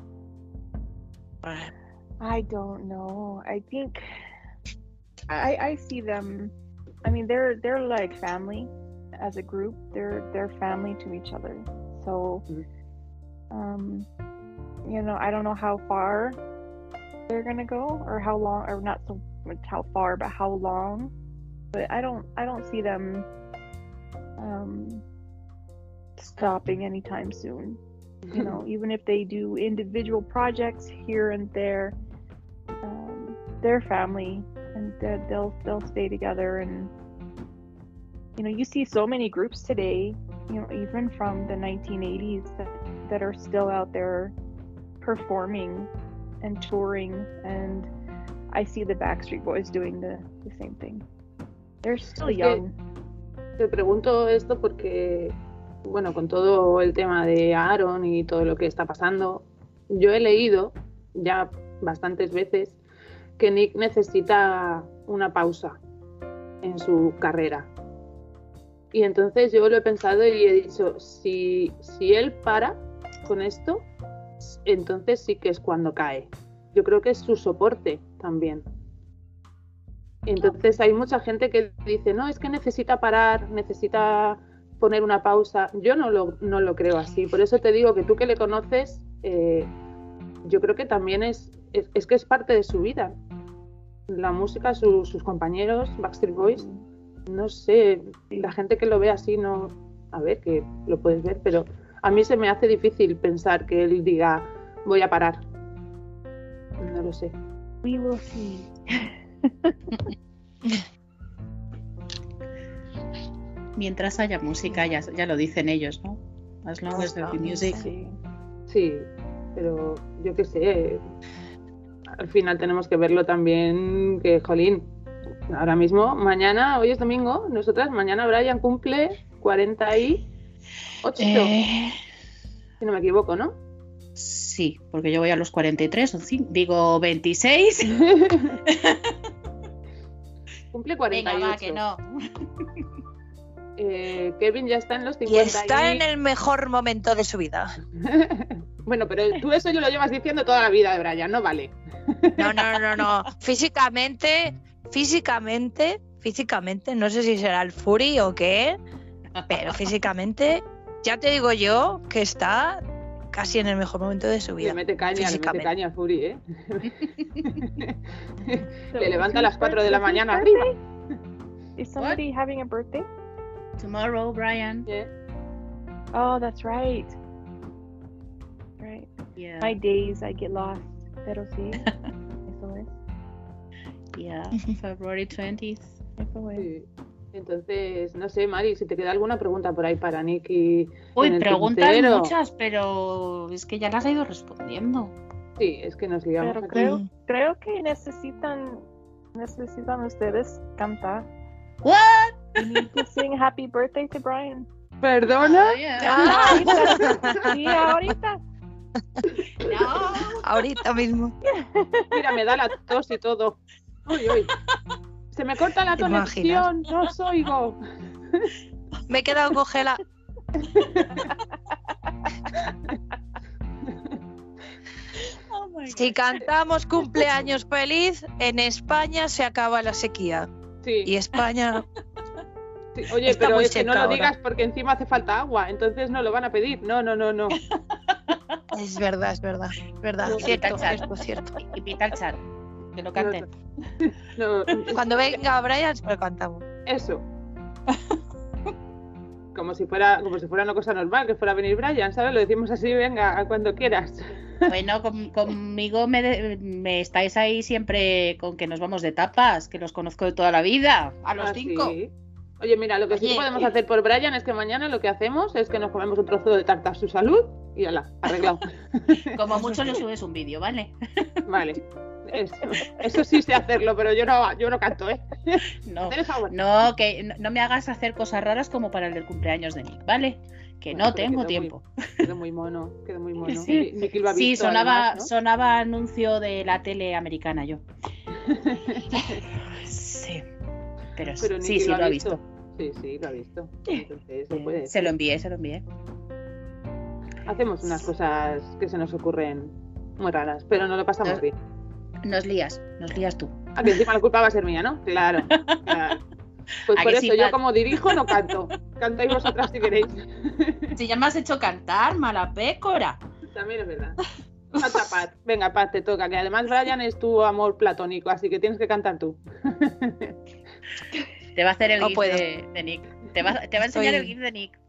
I don't know. I think I I see them. I mean, they're they're like family as a group. They're they're family to each other. So, Mhm. um, you know, I don't know how far they're gonna go or how long, or not so much how far, but how long. But I don't I don't see them um stopping anytime soon. You know, even if they do individual projects here and there, um, they're family, and they're- they'll they'll stay together. And you know, you see so many groups today, you know, even from the nineteen eighties that, that are still out there performing and touring, and I see the Backstreet Boys doing the, the same thing. They're still Es que- young. Te pregunto esto porque, bueno, con todo el tema de Aaron y todo lo que está pasando, yo he leído ya bastantes veces que Nick necesita una pausa en su carrera. Y entonces yo lo he pensado y he dicho, si, si él para con esto, entonces sí que es cuando cae. Yo creo que es su soporte también. Entonces hay mucha gente que dice, no, es que necesita parar, necesita poner una pausa. Yo no lo, no lo creo así. Por eso te digo que tú que le conoces, eh, yo creo que también es, es, es que es parte de su vida. La música, su, sus compañeros, Backstreet Boys, no sé, la gente que lo ve así no... A ver, que lo puedes ver, pero a mí se me hace difícil pensar que él diga, voy a parar. No lo sé. We will see. Mientras haya música, ya, ya lo dicen ellos, ¿no? As long as there be music. Sí. Sí, pero yo qué sé, al final tenemos que verlo también que, jolín, ahora mismo, mañana, hoy es domingo, nosotras, mañana Brian cumple cuarenta y ocho, Eh, si no me equivoco, ¿no? sí, porque yo voy a los cuarenta y tres, o cinco, digo veintiséis. Cumple cuarenta y ocho. Venga, va, que no. Eh, Kevin ya está en los Y cincuenta. está en el mejor momento de su vida. Bueno, pero tú eso yo lo llevas diciendo toda la vida de Brian, no vale. No, no, no, no. Físicamente, físicamente, físicamente, no sé si será el Fury o qué, pero físicamente, ya te digo yo que está casi en el mejor momento de su vida. Le mete caña, le mete físicamente. caña a Fury, ¿eh? So Le is levanta a whose las cuatro de la birthday? mañana Whose arriba. birthday? Is somebody having a birthday? Tomorrow, Brian. Yeah. Oh, that's right. Right. Yeah. My days, I get lost. Pero sí. Eso es. Yeah, February twentieth. Sí. Entonces, no sé, Mari, si te queda alguna pregunta por ahí para Nick y Uy, en el preguntas tintero. muchas, pero es que ya las he ido respondiendo. Sí, es que nos liamos Pero aquí. creo, creo que necesitan, necesitan ustedes cantar. What? You need to sing Happy Birthday to Brian. ¿Perdona? Oh, yeah. Ah, ahorita. Sí, ahorita. No. Ahorita mismo. Mira, me da la tos y todo. Uy, uy. Se me corta la ¿Te imaginas? conexión, no os oigo. Me he quedado congelada. Oh my Si God. cantamos cumpleaños feliz, en España se acaba la sequía. Sí, Y España... sí. Oye, está pero muy es que no seca lo ahora. digas porque encima hace falta agua, entonces no lo van a pedir. No, no, no, no. Es verdad, es verdad. Es verdad. No, Cierto, cachar. cierto, cierto. Y pita al chat. Que lo canten. No, Cuando venga Brian, se lo cantamos. eso. Como si fuera, como si fuera una cosa normal, que fuera a venir Brian, ¿sabes? Lo decimos así, venga, a cuando quieras. Bueno, con- conmigo me, de- me estáis ahí siempre con que nos vamos de tapas, que los conozco de toda la vida. A los Ah, cinco. sí. Oye, mira, lo que sí Oye. podemos hacer por Brian es que mañana lo que hacemos es que nos comemos un trozo de tarta a su salud y ala, arreglado. Como mucho le subes un vídeo, ¿vale? Vale. Eso, eso sí sé hacerlo, pero yo no, yo no canto, ¿eh? No, Hazme el favor. no, que no, no me hagas hacer cosas raras como para el del cumpleaños de Nick, ¿vale? Que Bueno, no pero tengo quedó tiempo. Muy, quedó muy mono, quedó muy mono. Sí. Y Nicky lo ha Sí, visto, sonaba, además, ¿no? sonaba anuncio de la tele americana yo. Sí, pero, Pero sí, Nicky sí, lo ha visto. Sí, sí, lo ha visto. Entonces, se puede. Se lo envié, se lo envié. Hacemos unas cosas que se nos ocurren muy raras, pero no lo pasamos No. bien. Nos lías, nos lías tú. A que encima la culpa va a ser mía, ¿no? Claro, claro. Pues ¿A por que eso sí, yo Pat? como dirijo no canto. Cantáis vosotras si queréis. Si ya me has hecho cantar, mala pécora. También es verdad. Canta, Pat. Venga, Pat, te toca. Que además Brian es tu amor platónico, así que tienes que cantar tú. Te va a hacer el No gif puedo. de, de Nick. Te va, te va a enseñar Estoy- el gif de Nick.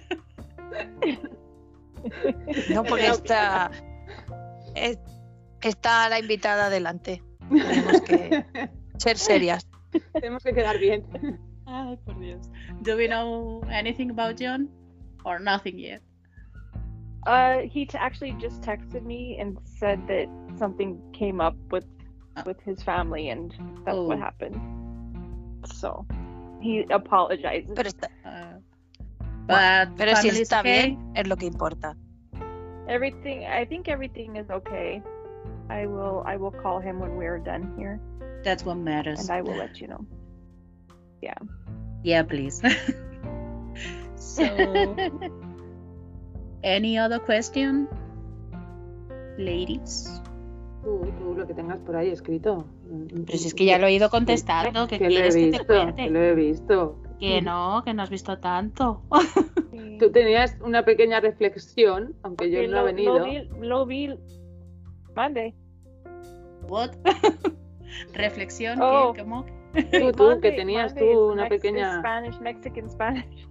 No, porque está, es- está la invitada delante. Tenemos que ser serias. Tenemos que quedar bien. Ay, por Dios. Do we know anything about John? Or nothing yet? Uh, he t- actually just texted me and said that something came up with Oh. with his family, and that's Oh. what happened. So he apologizes. Pero, está, Uh, but pero si family is está okay? bien, es lo que importa. Everything, I think everything is okay. I will, I will call him when we're done here, That's what matters. and I will let you know. Yeah, please. So, any other question, ladies? Tú, tú, lo que tengas por ahí escrito. Pero si es que ya lo he ido contestando, ¿qué que lo he quieres que te visto, cuente? que lo he visto. Que no, que no has visto tanto. Tú tenías una pequeña reflexión, aunque yo Okay, no he lo, venido. lo vi, lo vi Monday. What? Reflexión, Oh. ¿qué? ¿Cómo? Tú, tú, Monday- que tenías Monday tú is una Mex- is pequeña... Spanish, Mexican Spanish.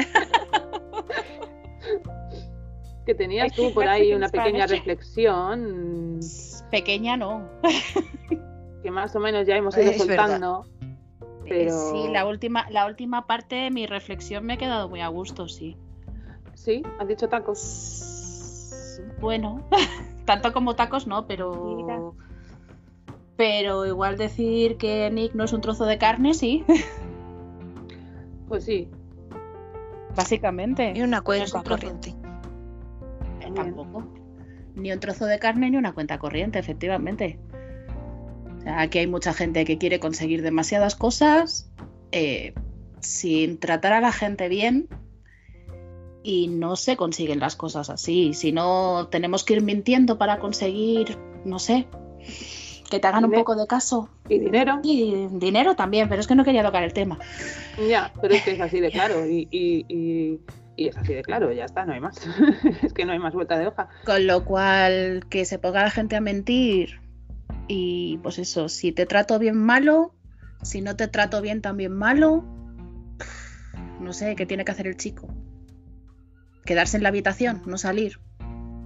Que tenías I tú speak por ahí Mexican una pequeña Spanish. reflexión Pequeña no. que más o menos ya hemos ido Es verdad. soltando. Eh, Pero- Sí, la última, la última parte de mi reflexión me ha quedado muy a gusto, sí. Sí, has dicho tacos. Bueno, tanto como tacos no, Mira. pero... Pero igual decir que Nick no es un trozo de carne, sí, Pues sí, básicamente. Y una Es cuenca un trozo. corriente. Eh, Tampoco. Ni un trozo de carne ni una cuenta corriente, efectivamente. O sea, aquí hay mucha gente que quiere conseguir demasiadas cosas eh, sin tratar a la gente bien y no se consiguen las cosas así. Si no, tenemos que ir mintiendo para conseguir, no sé, que te hagan un Dinero. poco de caso. y dinero. Y dinero también, pero es que no quería tocar el tema. Ya, pero es que es así de claro. Y, y, y, y es así de claro, ya está, no hay más. Es que no hay más vuelta de hoja. Con lo cual, que se ponga la gente a mentir y pues eso, si te trato bien malo, si no te trato bien también malo, no sé, ¿qué tiene que hacer el chico? ¿Quedarse en la habitación, no salir?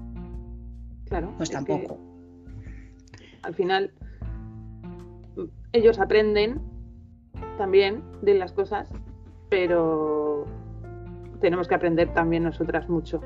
Claro. Pues es que tampoco. al final, ellos aprenden también de las cosas, pero tenemos que aprender también nosotras mucho.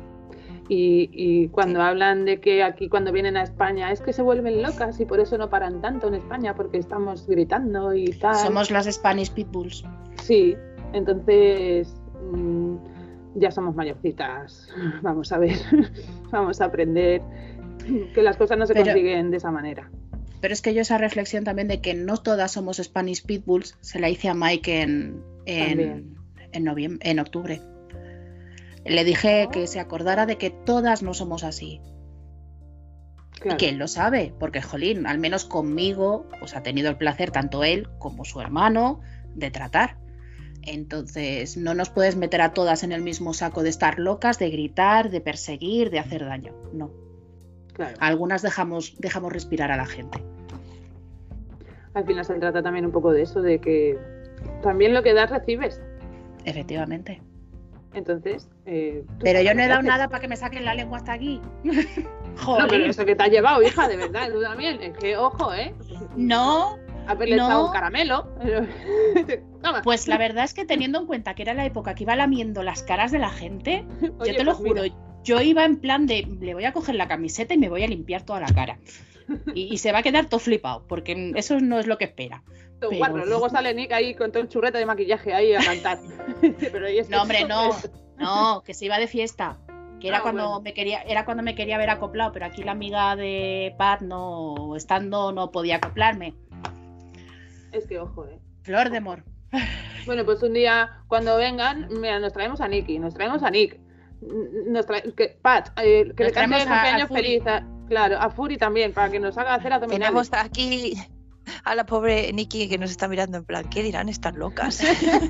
Y, y cuando sí. hablan de que aquí cuando vienen a España es que se vuelven locas y por eso no paran tanto en España porque estamos gritando y tal. Somos las Spanish Pitbulls. Sí, entonces mmm, ya somos mayorcitas. Vamos a ver, vamos a aprender que las cosas no se pero, consiguen de esa manera. Pero es que yo esa reflexión también de que no todas somos Spanish Pitbulls se la hice a Mike en, en, en, noviembre, en octubre. Le dije que se acordara de que todas no somos así. Claro. Y que él lo sabe, porque jolín, al menos conmigo, pues ha tenido el placer tanto él como su hermano de tratar. Entonces no nos puedes meter a todas en el mismo saco de estar locas, de gritar, de perseguir, de hacer daño. No. Claro. Algunas dejamos, dejamos respirar a la gente. Al final se trata también un poco de eso, de que también lo que das recibes. Efectivamente. Entonces, eh, pero yo no he dado nada para que me saquen la lengua hasta aquí. Joder. No, pero eso que te has llevado, hija, de verdad, tú también. Es que, ojo, ¿eh? No. Haberle no. echado un caramelo. Pues la verdad es que teniendo en cuenta que era la época que iba lamiendo las caras de la gente, Oye, yo te lo pues juro, mira. Yo iba en plan de, le voy a coger la camiseta y me voy a limpiar toda la cara. Y, y se va a quedar todo flipado, porque eso no es lo que espera. Pero... Bueno, luego sale Nick ahí con todo el churrete de maquillaje ahí a cantar. Pero es no, hombre, no, no, que se iba de fiesta. Que era, ah, cuando bueno. me quería, era cuando me quería ver acoplado, pero aquí la amiga de Pat no, estando, no podía acoplarme. Es que ojo, eh. Flor de amor. Bueno, pues un día, cuando vengan, mira, nos traemos a Nicky, nos traemos a Nick. Nos trae, que, Pat, eh, que nos le cante el cumpleaños feliz. A, claro, a Fury también, para que nos haga hacer abdominales. Tenemos aquí a la pobre Nicky que nos está mirando en plan, ¿qué dirán estas locas?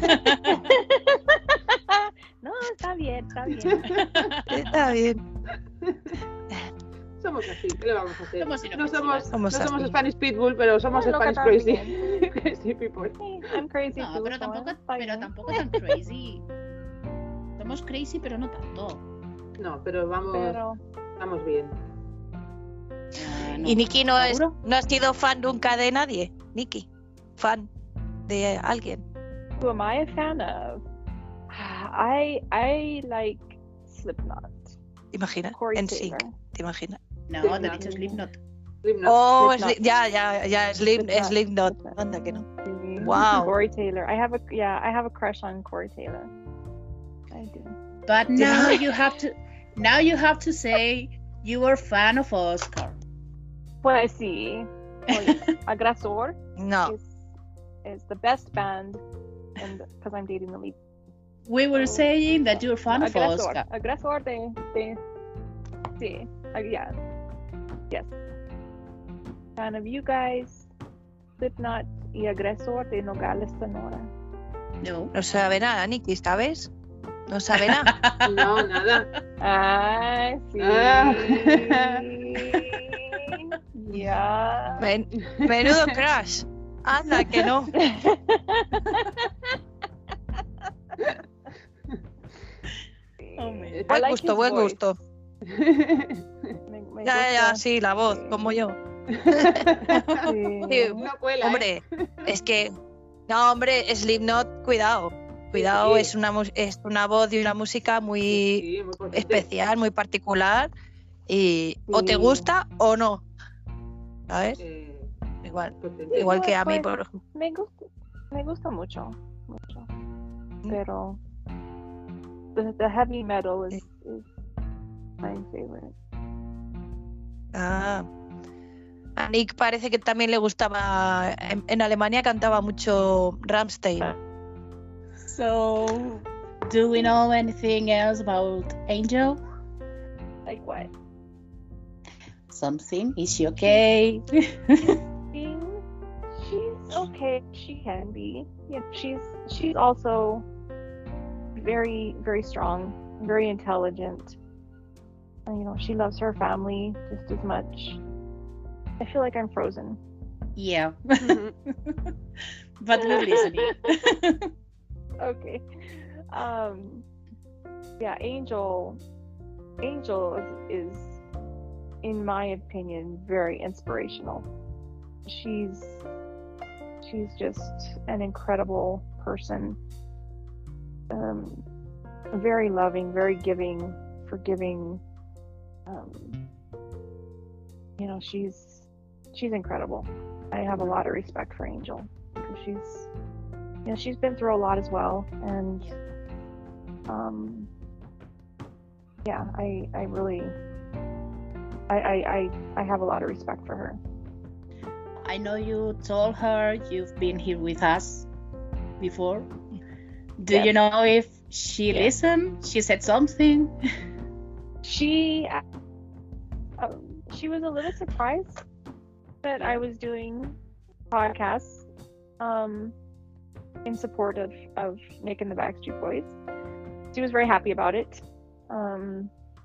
No, está bien, está bien. Está bien. Somos así, ¿qué le vamos a hacer? Somos no somos, somos, no somos Spanish Pitbull, pero somos no, Spanish Crazy. Crazy People. I'm crazy no, too, pero tampoco, pero tampoco tan crazy. Somos crazy, pero no tanto. No, pero vamos, pero... vamos bien. Uh, no. ¿Y Nicky no, es, no ha sido fan nunca de nadie? Nicky, fan de alguien. Who am I a fan of? I I like Slipknot. Imagina, en sync, ¿te imaginas? No, Slipknot. te he dicho Slipknot. Slipknot. Oh, Slipknot. Sli- ya, ya, ya, Slip, Slipknot. Slipknot. Slipknot. Anda que no. Mm-hmm. Wow. Corey Taylor. I have a yeah. I have a crush on Corey Taylor. I do. But now you have to, now you have to say you were fan of Oscar. Pues sí. Pues, Agresor No. is is the best band, and because I'm dating the lead. We were saying that you're fan of Agresor. Oscar. Agresor de de sí. Uh, yeah. Yes. Fan of you guys. Slipknot y Agresor de Nogales, Sonora. No. No sabe nada, Nicky, ¿sabes? No sabe nada. No, nada. Ah, sí. Ah. Ya. Men- menudo crash. Anda que no. Oh, man. I Buen like gusto, his buen voice. gusto. Me- me Ya, ya, ya, gusta. sí, la voz, como yo. Sí. Sí, No cuela, ¿eh? hombre, es que. No, hombre, Slipknot, cuidado. Cuidado, Sí. es una mus- es una voz y una música muy Sí, muy potente. especial, muy particular. Y o te Sí. gusta o no. ¿Sabes? Eh, Igual. potente. Igual que a mí, Pues, por ejemplo. Me gusta, me gusta mucho, mucho. Mm. Pero the, the heavy metal is, is my favorite. Ah. A Nick parece que también le gustaba. En, en Alemania cantaba mucho Rammstein. So, do we know anything else about Angel? Like what? Something? Is she okay? She's she's okay. She can be. Yeah, she's she's also very very strong, very intelligent. And, you know, she loves her family just as much. I feel like I'm frozen. Yeah. Mhm. But we're listening. Okay. Um yeah, Angel Angel is, is in my opinion very inspirational. She's she's just an incredible person. Um, very loving, very giving, forgiving. Um, you know, she's she's incredible. I have a lot of respect for Angel because she's, you know, she's been through a lot as well, and um, yeah, I I really I, I I I have a lot of respect for her. I know you told her you've been here with us before. Do Yes. you know if she Yes. listened? She said something? She uh, she was a little surprised that I was doing podcasts um, in support of, of Nick and the Backstreet Boys. She was very happy about it. Um,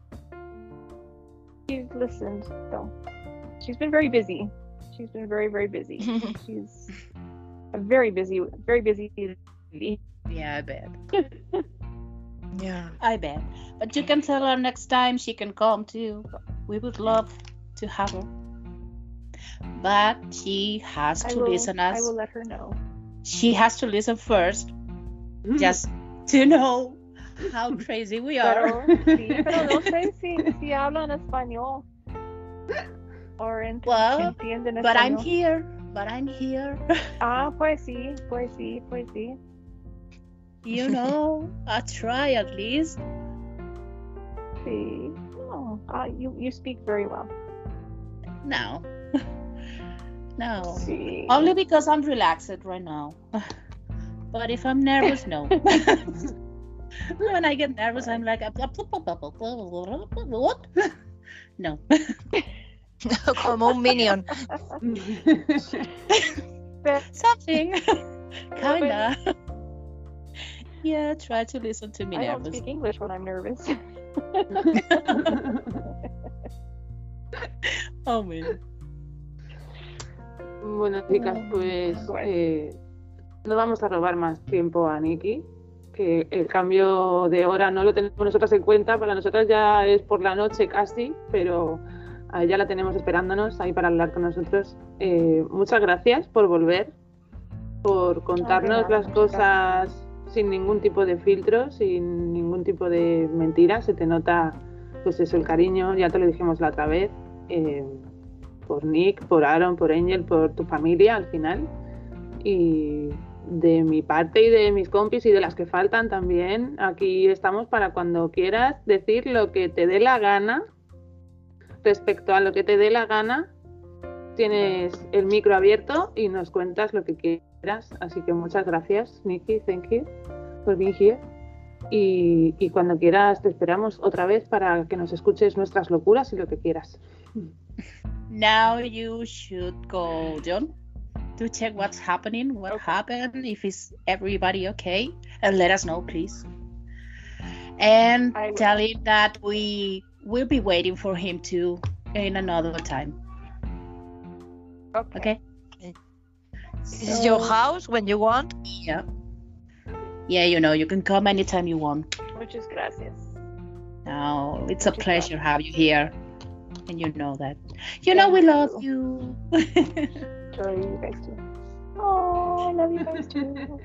she's listened though. She's been very busy. She's been very, very busy. She's a very busy, very busy lady. Yeah, I bet. Yeah. I bet. But you can tell her next time she can come too. We would love to have her. But she has I to will, listen I us. will let her know. She has to listen first, just to know how crazy we Pero, are. sí, pero no sé si, si hablan español. Or ent- Well, entienden But I'm español. here. But I'm here. Ah, pues sí, pues sí, pues sí. You know, I try at least. Sí. No, uh, you, you speak very well. No. No. Sí. Only because I'm relaxed right now. But if I'm nervous, no. When I get nervous, I'm like, what? No. Como un minion. Pero, Something. Kinda. Yeah, try to listen to me I don't nervous. speak English when I'm nervous. Oh, man. Bueno, chicas, pues Bueno. eh, no vamos a robar más tiempo a Nikki, que el cambio de hora no lo tenemos nosotras en cuenta. Para nosotras ya es por la noche casi, pero a ella la tenemos esperándonos ahí para hablar con nosotros. Eh, muchas gracias por volver, por contarnos nada, las muchas cosas sin ningún tipo de filtro, sin ningún tipo de mentira. Se te nota, pues eso, el cariño, ya te lo dijimos la otra vez, eh, por Nick, por Aaron, por Angel, por tu familia al final. Y de mi parte y de mis compis y de las que faltan también, aquí estamos para cuando quieras decir lo que te dé la gana. Respecto a lo que te dé la gana, tienes el micro abierto y nos cuentas lo que quieras. Así que muchas gracias, Nikki, thank you for being here. Y, y cuando quieras te esperamos otra vez para que nos escuches nuestras locuras y lo que quieras. Now you should go, John, to check what's happening, what Okay. happened, if is everybody okay, and let us know, please. And I will. tell him that we will be waiting for him too in another time. Okay. Okay? This is your So, house when you want. yeah. Yeah, you know, you can come anytime you want. Muchas gracias. No, it's a Muchas pleasure gracias. have you here. And you know that. You know we Thank love you. Love you guys too. Oh, I love you guys too.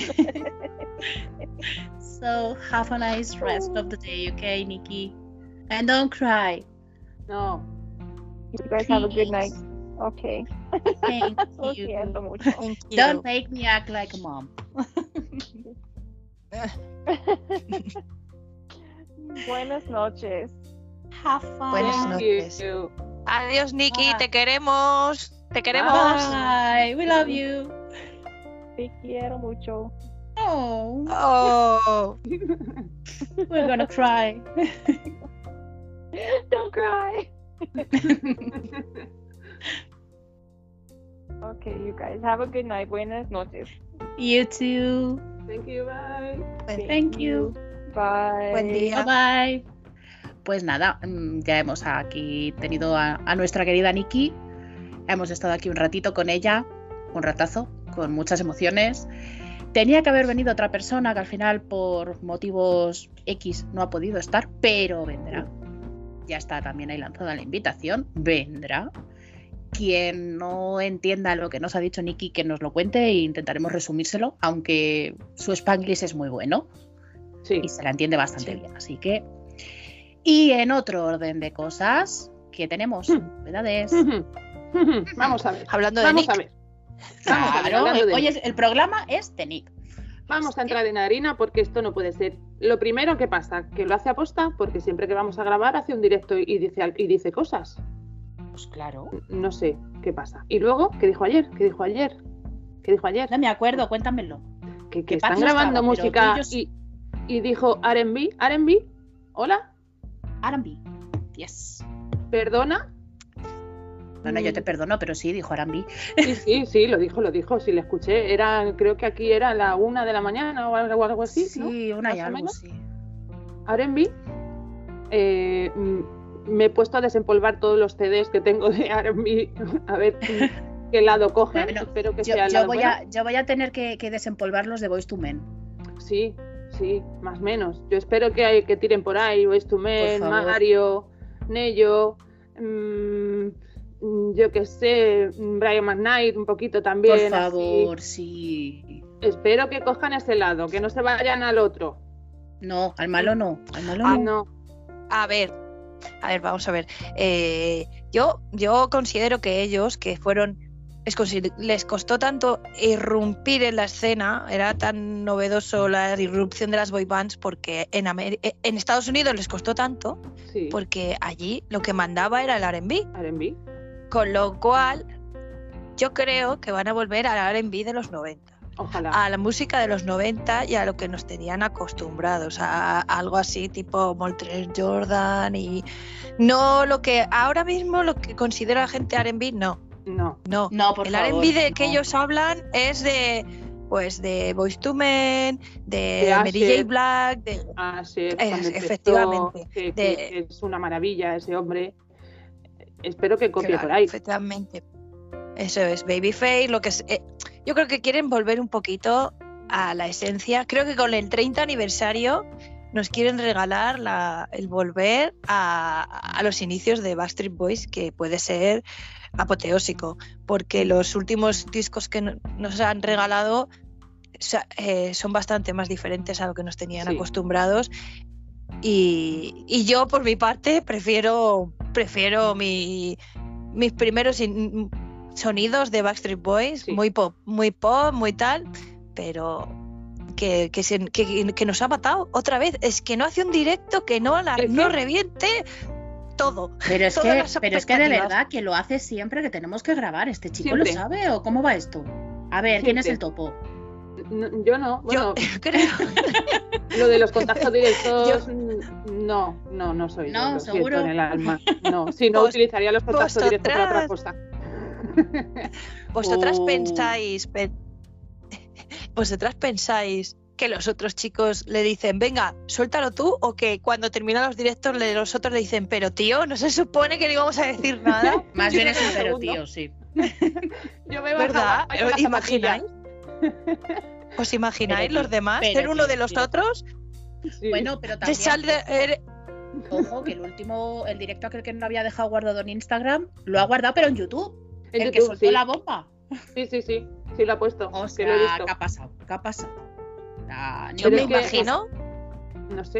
So have a nice rest of the day, okay, Nikki? And don't cry. No. You guys have a good night. Please. Okay. Thank Lo you. siento mucho. Thank you. Don't make me act like a mom. Buenas noches. Have fun. Buenas Thank noches. you. Adiós, Nikki. Bye. Te queremos. Te queremos. Bye. We love you. Te quiero mucho. Oh, Oh. we're gonna cry. Don't cry. Okay, you guys have a good night. Buenas noches. You too. Thank you, bye. Thank you. Bye. Buen día. Bye bye. Pues nada, mm, ya hemos aquí tenido a, a nuestra querida Nikki. Hemos estado aquí un ratito con ella, un ratazo, con muchas emociones. Tenía que haber venido otra persona que al final por motivos X no ha podido estar, pero vendrá. Ya está también ahí lanzada la invitación, vendrá. quien no entienda lo que nos ha dicho Nikki, que nos lo cuente e intentaremos resumírselo, aunque su Spanglish es muy bueno Sí. y se la entiende bastante Sí. bien. Así que... Y en otro orden de cosas, ¿qué tenemos? Mm. Novedades. Vamos a ver. Hablando de Vamos Nick. a ver. Vamos a ver, Claro, hablando de hoy Nick. es- el programa es de Nick. Vamos a entrar en harina porque esto no puede ser. Lo primero que pasa, que lo hace aposta, porque siempre que vamos a grabar hace un directo y dice, al- y dice cosas. Pues claro. No sé qué pasa. Y luego, ¿qué dijo ayer? ¿Qué dijo ayer? ¿Qué dijo ayer? No me acuerdo, cuéntamelo. Que, que que están Pat no grabando estaba, pero música tú y yo sí. y, y dijo R and B. R and B, hola, R and B. Yes. perdona. No, no, yo te perdono, pero sí, dijo R and B. Sí, sí, sí, lo dijo, lo dijo, sí, le escuché. Era, creo que aquí era la una de la mañana o algo, algo así, ¿no? Sí, una y Más o algo, menos. sí. R and B. Eh, mm, me he puesto a desempolvar todos los C Ds que tengo de R and B. A ver mm, qué lado coge. Bueno, Espero que Yo, sea el yo lado voy bueno. a, yo voy a tener que, que desempolvar los de Boyz two Men. Sí, sí, más o menos. Yo espero que, hay, que tiren por ahí Boyz two Men, Por favor. Mario, Nello, mm, mm, yo qué sé, mm, Brian McKnight un poquito también. Por así. favor, sí. Espero que cojan ese lado, que no se vayan al otro. No, al malo no. Al malo Ah, no. No, A ver, a ver, vamos a ver. Eh, yo, yo considero que ellos, que fueron, les, consi- les costó tanto irrumpir en la escena, era tan novedoso la irrupción de las boy bands, porque en, Amer- eh, en Estados Unidos les costó tanto, sí, porque allí lo que mandaba era el R and B, R and B. con lo cual yo creo que van a volver al R and B de los noventa. Ojalá. A la música de los noventa y a lo que nos tenían acostumbrados, a, a algo así tipo Moltres Jordan y no lo que ahora mismo lo que considera la gente R and B, no, No, no. No, por El favor. R and B de que no. ellos hablan es de pues de Boyz two Men, de, De Mary Asher. J. Black, de así es, Es- cuando empezó, efectivamente. que, que De- es una maravilla ese hombre. Espero que copie claro, por ahí. efectivamente. Eso es, Babyface, lo que es. eh, yo creo que quieren volver un poquito a la esencia. Creo que con el treinta aniversario nos quieren regalar la- el volver a, a los inicios de Backstreet Boys, que puede ser apoteósico, porque los últimos discos que no- nos han regalado sa- eh, son bastante más diferentes a lo que nos tenían Sí. acostumbrados. Y, y yo, por mi parte, prefiero, prefiero mi, mis primeros in- sonidos de Backstreet Boys, Sí. muy pop, muy pop, muy tal, pero que, que, se- que- que nos ha matado otra vez. Es que no hace un directo que no, la, Es no que- reviente todo. Pero es, todas que, las pero es que de expectativas. verdad que lo hace siempre que tenemos que grabar. ¿Este chico Siempre. lo sabe o cómo va esto? A ver, ¿quién es Siempre. el topo? No, yo no, bueno, Yo creo. lo de los contactos directos, mm, no, no, no soy No, yo, lo siento ¿seguro? en el alma. No, si no Vos- utilizaría los contactos directos para otra vosotras- cosa. Vosotras Oh. pensáis, pe- vosotras pensáis que los otros chicos le dicen, venga, suéltalo tú, o que cuando terminan los directos le- los otros le dicen, pero tío, no se supone que no íbamos a decir nada. Más Yo bien es creo un que pero segundo. tío, sí. Yo me ¿Verdad? bajaba con las ¿Os imagináis? zapatillas. ¿Os imagináis Pero los demás pero ser uno tío, de los tío. otros? Sí. Bueno, pero Te también, sale, er- ojo, que el último, el directo aquel que no había dejado guardado en Instagram, lo ha guardado, pero en YouTube. en el que YouTube, soltó sí. la bomba. sí, sí, sí, sí lo ha puesto. O que lo he sea, visto. ¿qué ha pasado? ¿Qué ha pasado? Ah, ni yo Pero me es que- imagino, No sé,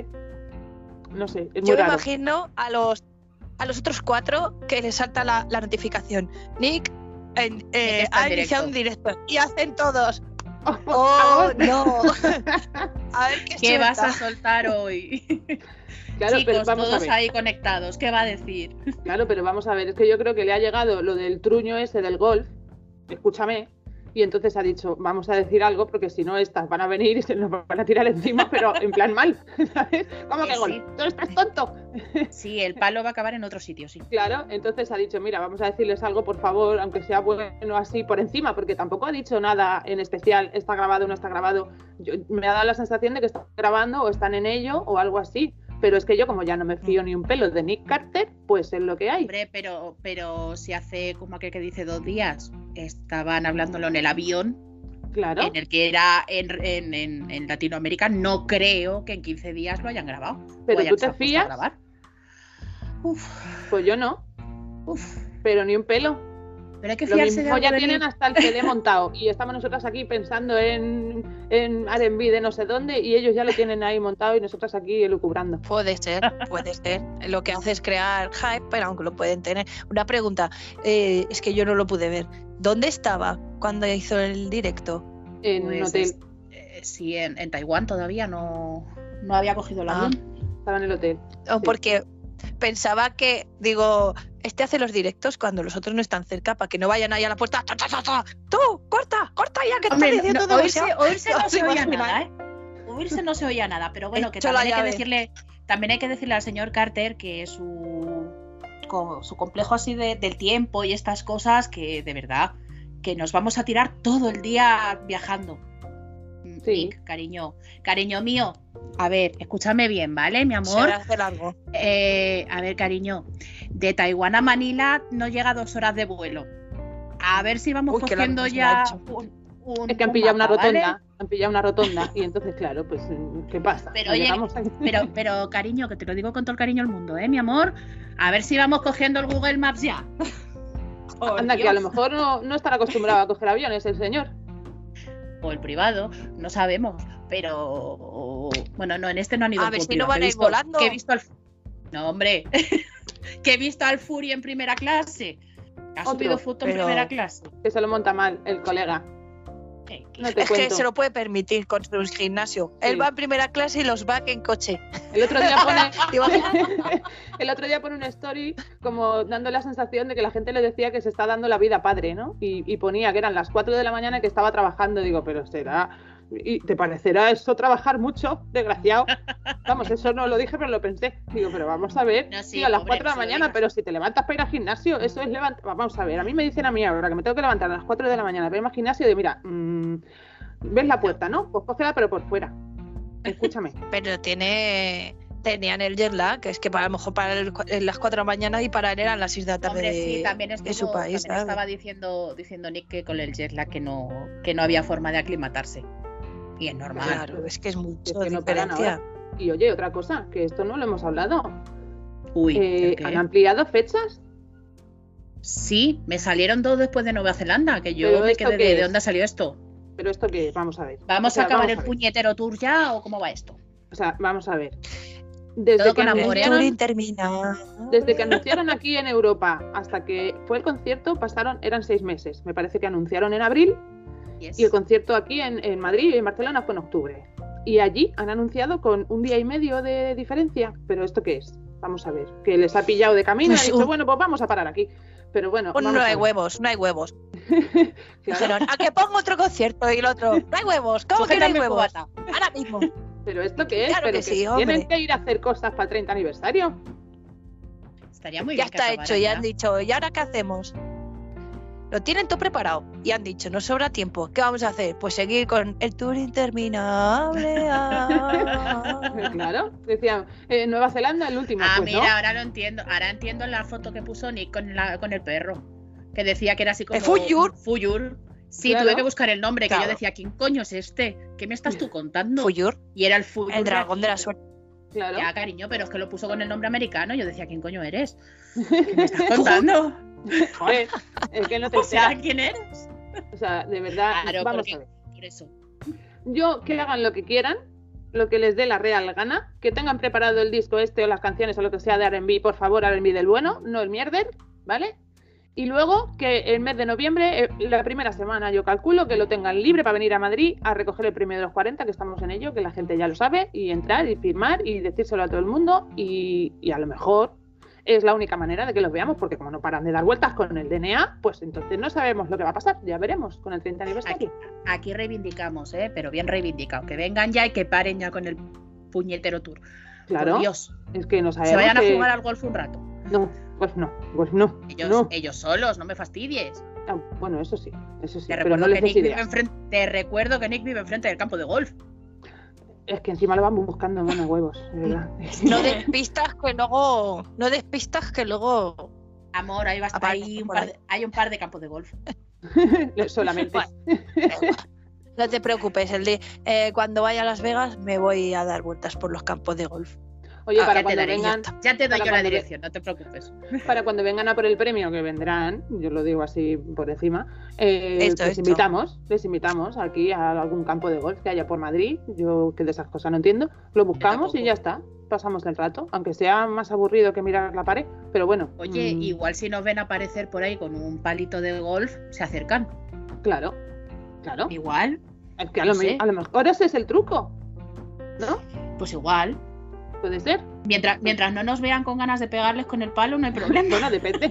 no sé, es muy yo me raro. imagino a los a los otros cuatro que les salta la, la notificación. Nick en- eh, está en ha iniciado directo. un directo y hacen todos. Oh, ¡Oh, por favor. no! A ver qué, ¿Qué vas a suelta. soltar hoy? Claro, pero Chicos, vamos a todos ver. ahí conectados, ¿qué va a decir? Claro, pero vamos a ver, es que yo creo que le ha llegado lo del truño ese del golf, escúchame, y entonces ha dicho, vamos a decir algo, porque si no estas van a venir y se nos van a tirar encima, pero en plan mal, ¿sabes? ¿Cómo Que que sí. golf? ¿Tú estás tonto? Sí, el palo va a acabar en otro sitio, sí. Claro, entonces ha dicho, mira, vamos a decirles algo, por favor, aunque sea bueno así por encima, porque tampoco ha dicho nada en especial, está grabado o no está grabado. Yo, me ha dado la sensación de que están grabando o están en ello o algo así. Pero es que yo, como ya no me fío ni un pelo de Nick Carter, pues es lo que hay. Hombre, pero, pero si hace como aquel que dice dos días estaban hablándolo en el avión, Claro. en el que era en, en- en- en Latinoamérica, no creo que en quince días lo hayan grabado. Pero o hayan tú te puesto a fías, grabar. Uf, pues yo no, uf. pero ni un pelo. Pero hay que Lo fiarse de mismo algo ya de tienen mí. hasta el C D montado y estamos nosotras aquí pensando en, en R and B de no sé dónde y ellos ya lo tienen ahí montado y nosotras aquí elucubrando. Puede ser, puede ser. Lo que hace es crear hype, pero aunque lo pueden tener. Una pregunta, eh, es que yo no lo pude ver. ¿Dónde estaba cuando hizo el directo? En un Pues hotel. es- eh, sí, en, en Taiwán todavía no, no había cogido el Ah. avión. Estaba en el hotel. O porque pensaba que, digo, este hace los directos cuando los otros no están cerca para que no vayan ahí a la puerta. ¡Ta, ta, ta, ta! ¡Tú, corta, corta ya que Hombre, estás diciendo no, oírse, demasiado! oírse no se ¿Te oía imaginas? nada, ¿eh? Oírse no se oía nada, pero bueno, que Hecho la también hay que llave. decirle, también hay que decirle al señor Carter que su, co- su complejo así de- del tiempo y estas cosas, que de verdad, que nos vamos a tirar todo el día viajando. Mm, Sí. Nick, cariño, cariño mío, a ver, escúchame bien, ¿vale, mi Se amor? le hace largo. Eh, a ver, cariño, de Taiwán a Manila no llega a dos horas de vuelo. A ver si vamos Uy, qué cogiendo largo se me ha ya hecho. un, un- Es que han un pillado una mapa, ¿vale? rotonda. Han pillado una rotonda y entonces, claro, pues, ¿qué pasa? Pero Nos oye, llegamos ahí. Pero, pero cariño, que te lo digo con todo el cariño del mundo, ¿eh, mi amor? A ver si vamos cogiendo el Google Maps ya. Por Anda, que a lo Dios. mejor no, no estará acostumbrado a coger aviones el señor. O el privado, no sabemos. Pero bueno, no, en este no han ido A en ver full si no privado, van que he a ir visto- volando. Que he visto al... No, hombre. Que he visto al Fury en primera clase. Ha Otro, subido foto en pero- primera clase. Que se lo monta mal el colega. Eh, No te Es cuento. que se lo puede permitir con su gimnasio. Sí. Él va en primera clase y los va en coche. El otro día pone, ¿Te imaginas? el otro día pone una story como dando la sensación de que la gente le decía que se está dando la vida padre, ¿no? Y, y ponía que eran las cuatro de la mañana y que estaba trabajando. Digo, pero será... ¿Y te parecerá eso trabajar mucho, desgraciado? Vamos, eso no lo dije, pero lo pensé. Digo, pero vamos a ver, No, sí, sí, a las pobre, cuatro de la no se lo mañana, digas. pero si te levantas para ir al gimnasio, eso es levantar... Vamos a ver, a mí me dicen a mí ahora que me tengo que levantar a las cuatro de la mañana para ir al gimnasio, de mira, mmm, ves la puerta, ¿no? Pues cógela, pero por fuera. Escúchame. Pero tiene... Tenían el jet lag, que es que para, a lo mejor para él, en las cuatro de la mañana y para él eran las seis de la tarde Hombre, de, sí, también, de estuvo, su país. también ¿sabes? estaba diciendo, diciendo Nick que con el jet lag que no, que no había forma de aclimatarse. Y es normal. Claro, es que es mucho que no paran diferencia. Y oye, otra cosa, que esto no lo hemos hablado. Uy, Eh, ¿el qué? ¿Han ampliado fechas? Sí, me salieron dos después de Nueva Zelanda, que yo ¿Pero me esto quedé qué de, es? ¿de dónde salió esto? ¿Pero esto qué es? Vamos a ver. ¿Vamos O sea, a acabar vamos el a ver. puñetero tour ya o cómo va esto? O sea, vamos a ver. Desde Todo que, con amor, ¿eh? El tour anunciaron, interminable. desde que anunciaron aquí en Europa hasta que fue el concierto, pasaron, eran seis meses. Me parece que anunciaron en abril Yes. y el concierto aquí en, en Madrid y en Barcelona fue en octubre. Y allí han anunciado con un día y medio de diferencia. ¿Pero esto qué es? Vamos a ver. Que les ha pillado de camino y Pues han dicho, un- bueno, pues vamos a parar aquí. Pero bueno, Pues no vamos a hay ver. huevos, no hay huevos. Claro. Dijeron, ¿a que pongo otro concierto? Y el otro, no hay huevos, ¿cómo que no hay Sujétame huevos? cubata. Ahora mismo. ¿Pero esto qué es? Claro ¿Pero que sí, hombre. tienen que ir a hacer cosas para el treinta aniversario? Estaría muy Ya bien que está acabaran hecho, ya ya. han dicho, ¿y ahora qué hacemos? Lo tienen todo preparado y han dicho, nos sobra tiempo, ¿qué vamos a hacer? Pues seguir con el tour interminable. ah. Claro, decían, eh, Nueva Zelanda el último. Ah, pues mira, no. ahora lo entiendo. Ahora entiendo la foto que puso Nick con, la, con el perro. Que decía que era así como... ¿El Fuyur? Fuyur. Sí, Claro. tuve que buscar el nombre, que Claro. yo decía, ¿quién coño es este? ¿Qué me estás tú contando? Fuyur, Y era el Fuyur. el dragón de la aquí. suerte. Claro. Ya, cariño, pero es que lo puso con el nombre americano. Yo decía, ¿quién coño eres? ¿Qué me estás contando? Joder, es que no te O sea, enteras. ¿quién eres? O sea, de verdad, Claro, vamos porque- a ver. Por eso. Yo que hagan lo que quieran, lo que les dé la real gana, que tengan preparado el disco este o las canciones o lo que sea de R and B, por favor, R and B del bueno, no el mierder, ¿vale? Y luego que el mes de noviembre, eh, la primera semana yo calculo que lo tengan libre para venir a Madrid a recoger el premio de los cuarenta, que estamos en ello, que la gente ya lo sabe, y entrar y firmar y decírselo a todo el mundo y, y a lo mejor es la única manera de que los veamos, porque como no paran de dar vueltas con el D N A, pues entonces no sabemos lo que va a pasar, ya veremos con el treinta aniversario. Aquí reivindicamos, ¿eh? Pero bien reivindicado. Que vengan ya y que paren ya con el puñetero tour. Claro, Por Dios. es que no sabemos Se vayan que- a jugar al golf un rato. No, pues no, pues no, Ellos, no. ellos solos, no me fastidies. Ah, bueno, eso sí, eso sí, Te pero recuerdo, no que les des Nick vive ideas. enfrente, te recuerdo que Nick vive enfrente del campo de golf. Es que encima lo vamos buscando, mano, huevos, de verdad. No despistas que luego, no despistas que luego. Amor, ahí, va, Aparece hay, un por par ahí. de, hay un par de campos de golf. Solamente. No te preocupes, el de, eh, cuando vaya a Las Vegas me voy a dar vueltas por los campos de golf. Oye, Ah, para ya te cuando daré, ya vengan, está. Ya te doy para yo la cuando ve- dirección, no te preocupes. para cuando vengan a por el premio, que vendrán, yo lo digo así por encima, eh, Esto, les esto. invitamos, les invitamos aquí a algún campo de golf que haya por Madrid. Yo que de esas cosas no entiendo. Lo buscamos y tampoco. ya está. Pasamos el rato, aunque sea más aburrido que mirar la pared, pero bueno. Oye, mm, igual si nos ven aparecer por ahí con un palito de golf, se acercan. Claro, claro. Igual, Es que a no lo, me- sé. a lo mejor ese es el truco, ¿no? pues igual. Puede ser. Mientras, mientras no nos vean con ganas de pegarles con el palo, no hay problema. Bueno, depende.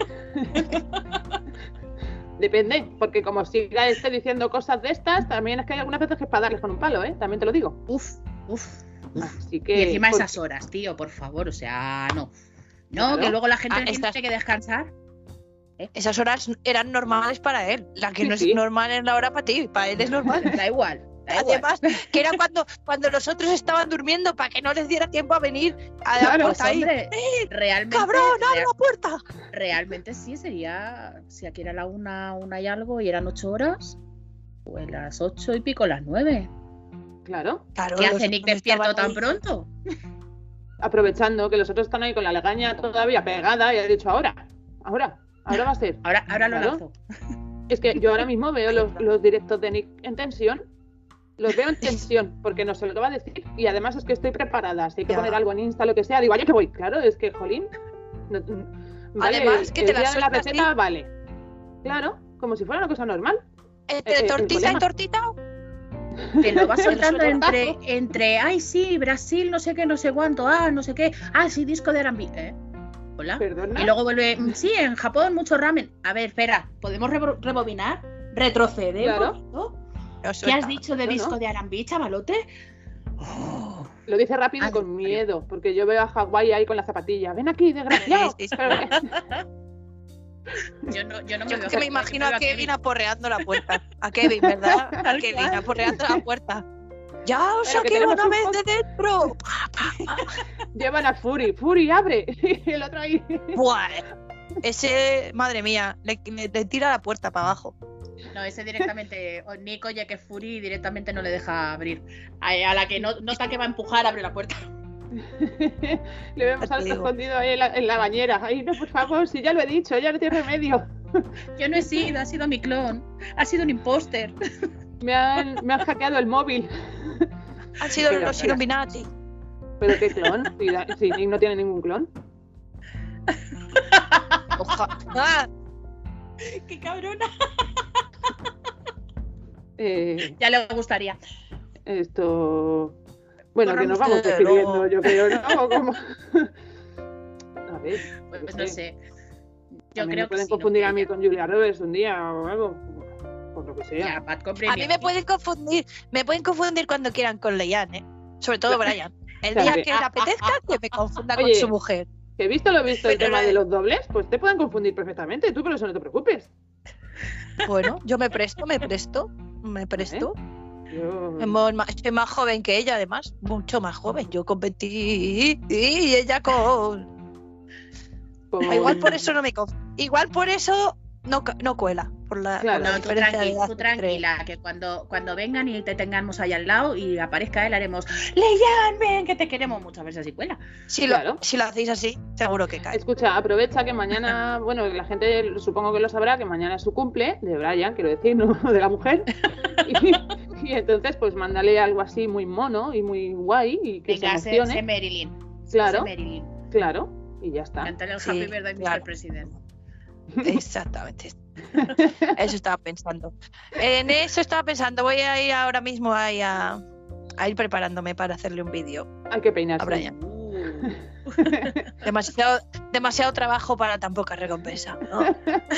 Depende, porque como siga este diciendo cosas de estas, también es que hay algunas veces que es para darles con un palo, ¿eh? También te lo digo. Uf, uf, uf. Así que. Y encima pues, esas horas, tío, por favor, o sea, no. No, Claro. que luego la gente Ah, tiene estas- que descansar. Esas horas eran normales para él. La que Sí, no sí. es normal es la hora para ti. Para él es normal. Da igual, da igual. Además, que era cuando, cuando los otros estaban durmiendo para que no les diera tiempo a venir a la Claro, puerta Pues, ahí. hombre, realmente, ¡Cabrón, abre real- la puerta! realmente sí sería, si aquí era la una, una y algo y eran ocho horas, pues las ocho y pico, las nueve. Claro, Claro, ¿Qué los hace Nick otros despierto estaban tan ahí. pronto? aprovechando que los otros están ahí con la legaña todavía pegada y ha dicho ahora, ahora, ahora va a ser. Ahora, ahora lo Claro. lanzo. Es que yo ahora mismo veo los, los directos de Nick en tensión. Los veo en tensión, porque no sé lo que va a decir. Y además es que estoy preparada. Si hay que Ya. poner algo en Insta, lo que sea, digo, ¿a que voy? Claro, es que, jolín. no- mm, vale, Además, que el te la día de la sueltas, receta, vale. Claro, como si fuera una cosa normal. Entre Eh, eh, el tortita y problema. tortita. Te lo vas soltando suelto entre, tajo. entre, ay sí, Brasil, no sé qué, no sé cuánto, ah, no sé qué, ah, sí, disco de R and B, ¿eh? Hola. Perdona. Y luego vuelve, "Mm, sí, en Japón mucho ramen. A ver, espera, ¿podemos rebo- rebobinar? Retroceder Claro. un poquito. Lo ¿Qué has suelta. dicho de No, disco no. de R and B, chavalote? Oh, Lo dice rápido y Ah, con Mario. miedo, porque yo veo a Hawái ahí con la zapatilla. Ven aquí, desgraciado. Sí, sí, sí. Pero que- yo no, yo no me Yo veo que me Hawái, imagino veo a Kevin aporreando la puerta. A Kevin, ¿verdad? A Tal Kevin cual. aporreando la puerta. ¡Ya os Pero que saqué tenemos una un vez pod- de dentro! Pa, pa, pa. Llevan a Fury. Fury, abre. Y el otro ahí. Buah, ese, madre mía, le, le- le tira la puerta para abajo. No, ese directamente, o Nick oye que Fury directamente no le deja abrir. A, a la que no, nota que va a empujar, abre la puerta. Le vemos Ya al te digo. escondido ahí en la, en la bañera. Ay, no, por favor, si ya lo he dicho, ya no tiene remedio. Yo no he sido, ha sido mi clon. Ha sido un imposter. Me han, me han hackeado el móvil. Han sido Qué los locura. Illuminati. ¿Pero qué clon? Si, da- si Nick no tiene ningún clon. Oja. ¡Ah! ¡Qué cabrona! Eh, Ya le gustaría. esto. Bueno, que nos Corramos vamos de despidiendo, nuevo. yo creo, ¿no? ¿O cómo? A ver. yo Pues qué no sé. sé. Yo También creo me que pueden sí, no confundir a mí quería. con Julia Roberts un día o algo. Por lo que sea. Ya, Pat con A mí premio. me pueden confundir, me pueden confundir cuando quieran con Leanne, ¿eh? Sobre todo Brian. El día También. que le apetezca, que me confunda con Oye. su mujer. Que he visto lo visto el Pero tema la- de los dobles, pues te pueden confundir perfectamente. Tú por eso no te preocupes. Bueno, yo me presto, me presto, me presto. Yo... Hemos ma- Soy más joven que ella, además, mucho más joven. Yo con veinte y ella con. con- Igual por eso no me conf- Igual por eso no, ca- no cuela. Por la, Claro. por la No, tú, diferencia de tranqui- edad tú entre- tranquila, que cuando, cuando vengan y te tengamos ahí al lado y aparezca él, haremos Leyan, ven, que te queremos muchas veces y cuela. Si, Claro. lo, si lo hacéis así, seguro que cae. Escucha, aprovecha que mañana, bueno, la gente supongo que lo sabrá, que mañana es su cumple, de Brian, quiero decir, no de la mujer. Y, y entonces, pues mándale algo así muy mono y muy guay y que Venga, se sé, emocione. sé Marilyn. Claro, Sé Marilyn. claro, y ya está. Cántale el Sí, Happy Birthday, claro. mister President. Exactamente. Eso estaba pensando. En eso estaba pensando. Voy a ir ahora mismo ahí a, a ir preparándome para hacerle un vídeo Hay que a peinarse. Brian. Uh. Demasiado, demasiado trabajo para tan poca recompensa, ¿no?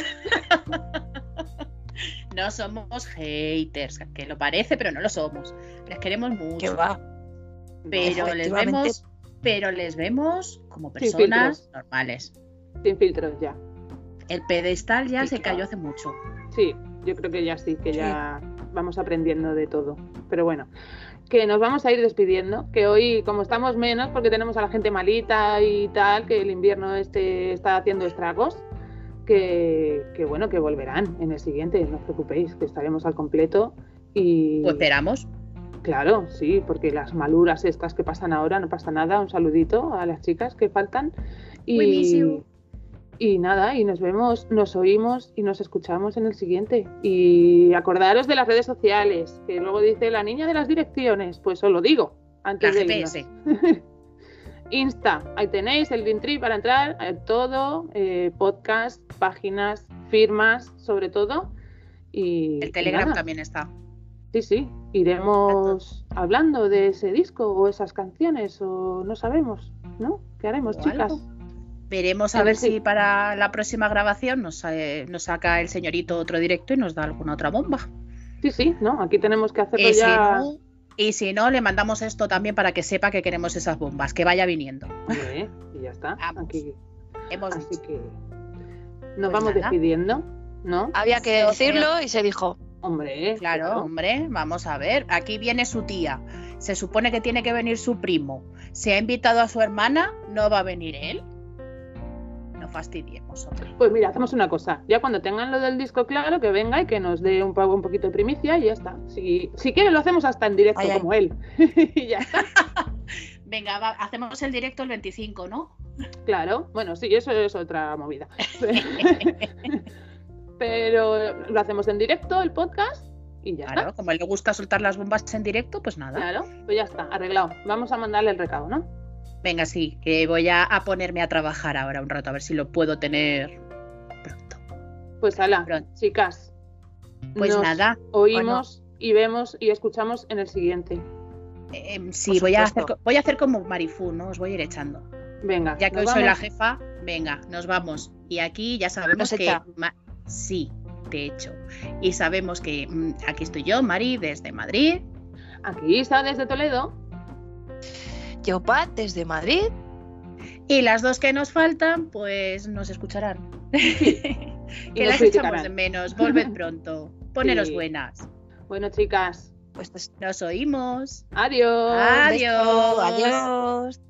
No somos haters, que lo parece, pero no lo somos. Les queremos Que mucho. va. Pero les Efectivamente. vemos, pero les vemos como Sin personas filtros. normales. Sin filtros ya. El pedestal ya Sí, se claro. cayó hace mucho. Sí, yo creo que ya sí, que ya vamos aprendiendo de todo. Pero bueno, que nos vamos a ir despidiendo, que hoy, como estamos menos, porque tenemos a la gente malita y tal, que el invierno este está haciendo estragos, que, que bueno, que volverán en el siguiente, no os preocupéis, que estaremos al completo y, Pues esperamos. Claro, sí, porque las maluras estas que pasan ahora, no pasa nada. Un saludito a las chicas que faltan. Y, y nada, y nos vemos, nos oímos y nos escuchamos en el siguiente. Y acordaros de las redes sociales, que luego dice la niña de las direcciones. Pues os lo digo antes La de G P irnos. S. Insta, ahí tenéis el Linktree para entrar, eh, todo, eh, podcast, páginas, firmas, sobre todo. Y, El y Telegram nada. también está. Sí, sí, iremos hablando de ese disco o esas canciones, o no sabemos, ¿no? ¿Qué haremos, O chicas? algo. Veremos a Pero ver sí. si para la próxima grabación nos, eh, nos saca el señorito otro directo y nos da alguna otra bomba. Sí, sí, ¿no? Aquí tenemos que hacerlo Y si, ya. no, y si no, le mandamos esto también para que sepa que queremos esas bombas, que vaya viniendo. Hombre, y ya está. Vamos. Aquí. Hemos Así dicho. que nos Pues vamos nada. despidiendo, ¿no? Había que Sí, decirlo y se dijo. Hombre, Claro, hombre, vamos a ver. Aquí viene su tía. Se supone que tiene que venir su primo. Se ha invitado a su hermana, no va a venir él. No fastidiemos, hombre. Pues mira, hacemos una cosa. Ya cuando tengan lo del disco claro, que venga y que nos dé un, poco- un poquito de primicia y ya está. Si, si quiere lo hacemos hasta en directo, Ay, ay. como él. Y ya está. Venga, va, hacemos el directo el veinticinco, ¿no? Claro. Bueno, sí, eso es otra movida. Pero lo hacemos en directo, el podcast, y ya Claro, está. como a él le gusta soltar las bombas en directo, pues nada. Claro, pues ya está, arreglado. Vamos a mandarle el recado, ¿no? Venga, sí, que voy a, a ponerme a trabajar ahora un rato, a ver si lo puedo tener pronto. Pues ala, Pronto. chicas. Pues nos nada, Oímos y vemos y escuchamos en el siguiente. eh, sí, Por voy a, hacer, supuesto. co- voy a hacer como Marifú, ¿no? Os voy a ir echando. Venga, Ya que nos hoy soy la vamos. jefa, venga, nos vamos. Y aquí ya sabemos Nos que... echa. Ma- sí, de hecho. Y sabemos que mm, aquí estoy yo, Mari, desde Madrid. Aquí está desde Toledo. Yo, Pat, desde Madrid. Y las dos que nos faltan, pues nos escucharán. que nos las criticarán. echamos de menos. Volved pronto. Poneros Sí. buenas. Bueno, chicas, Pues, Nos oímos. adiós. Adiós. Adiós.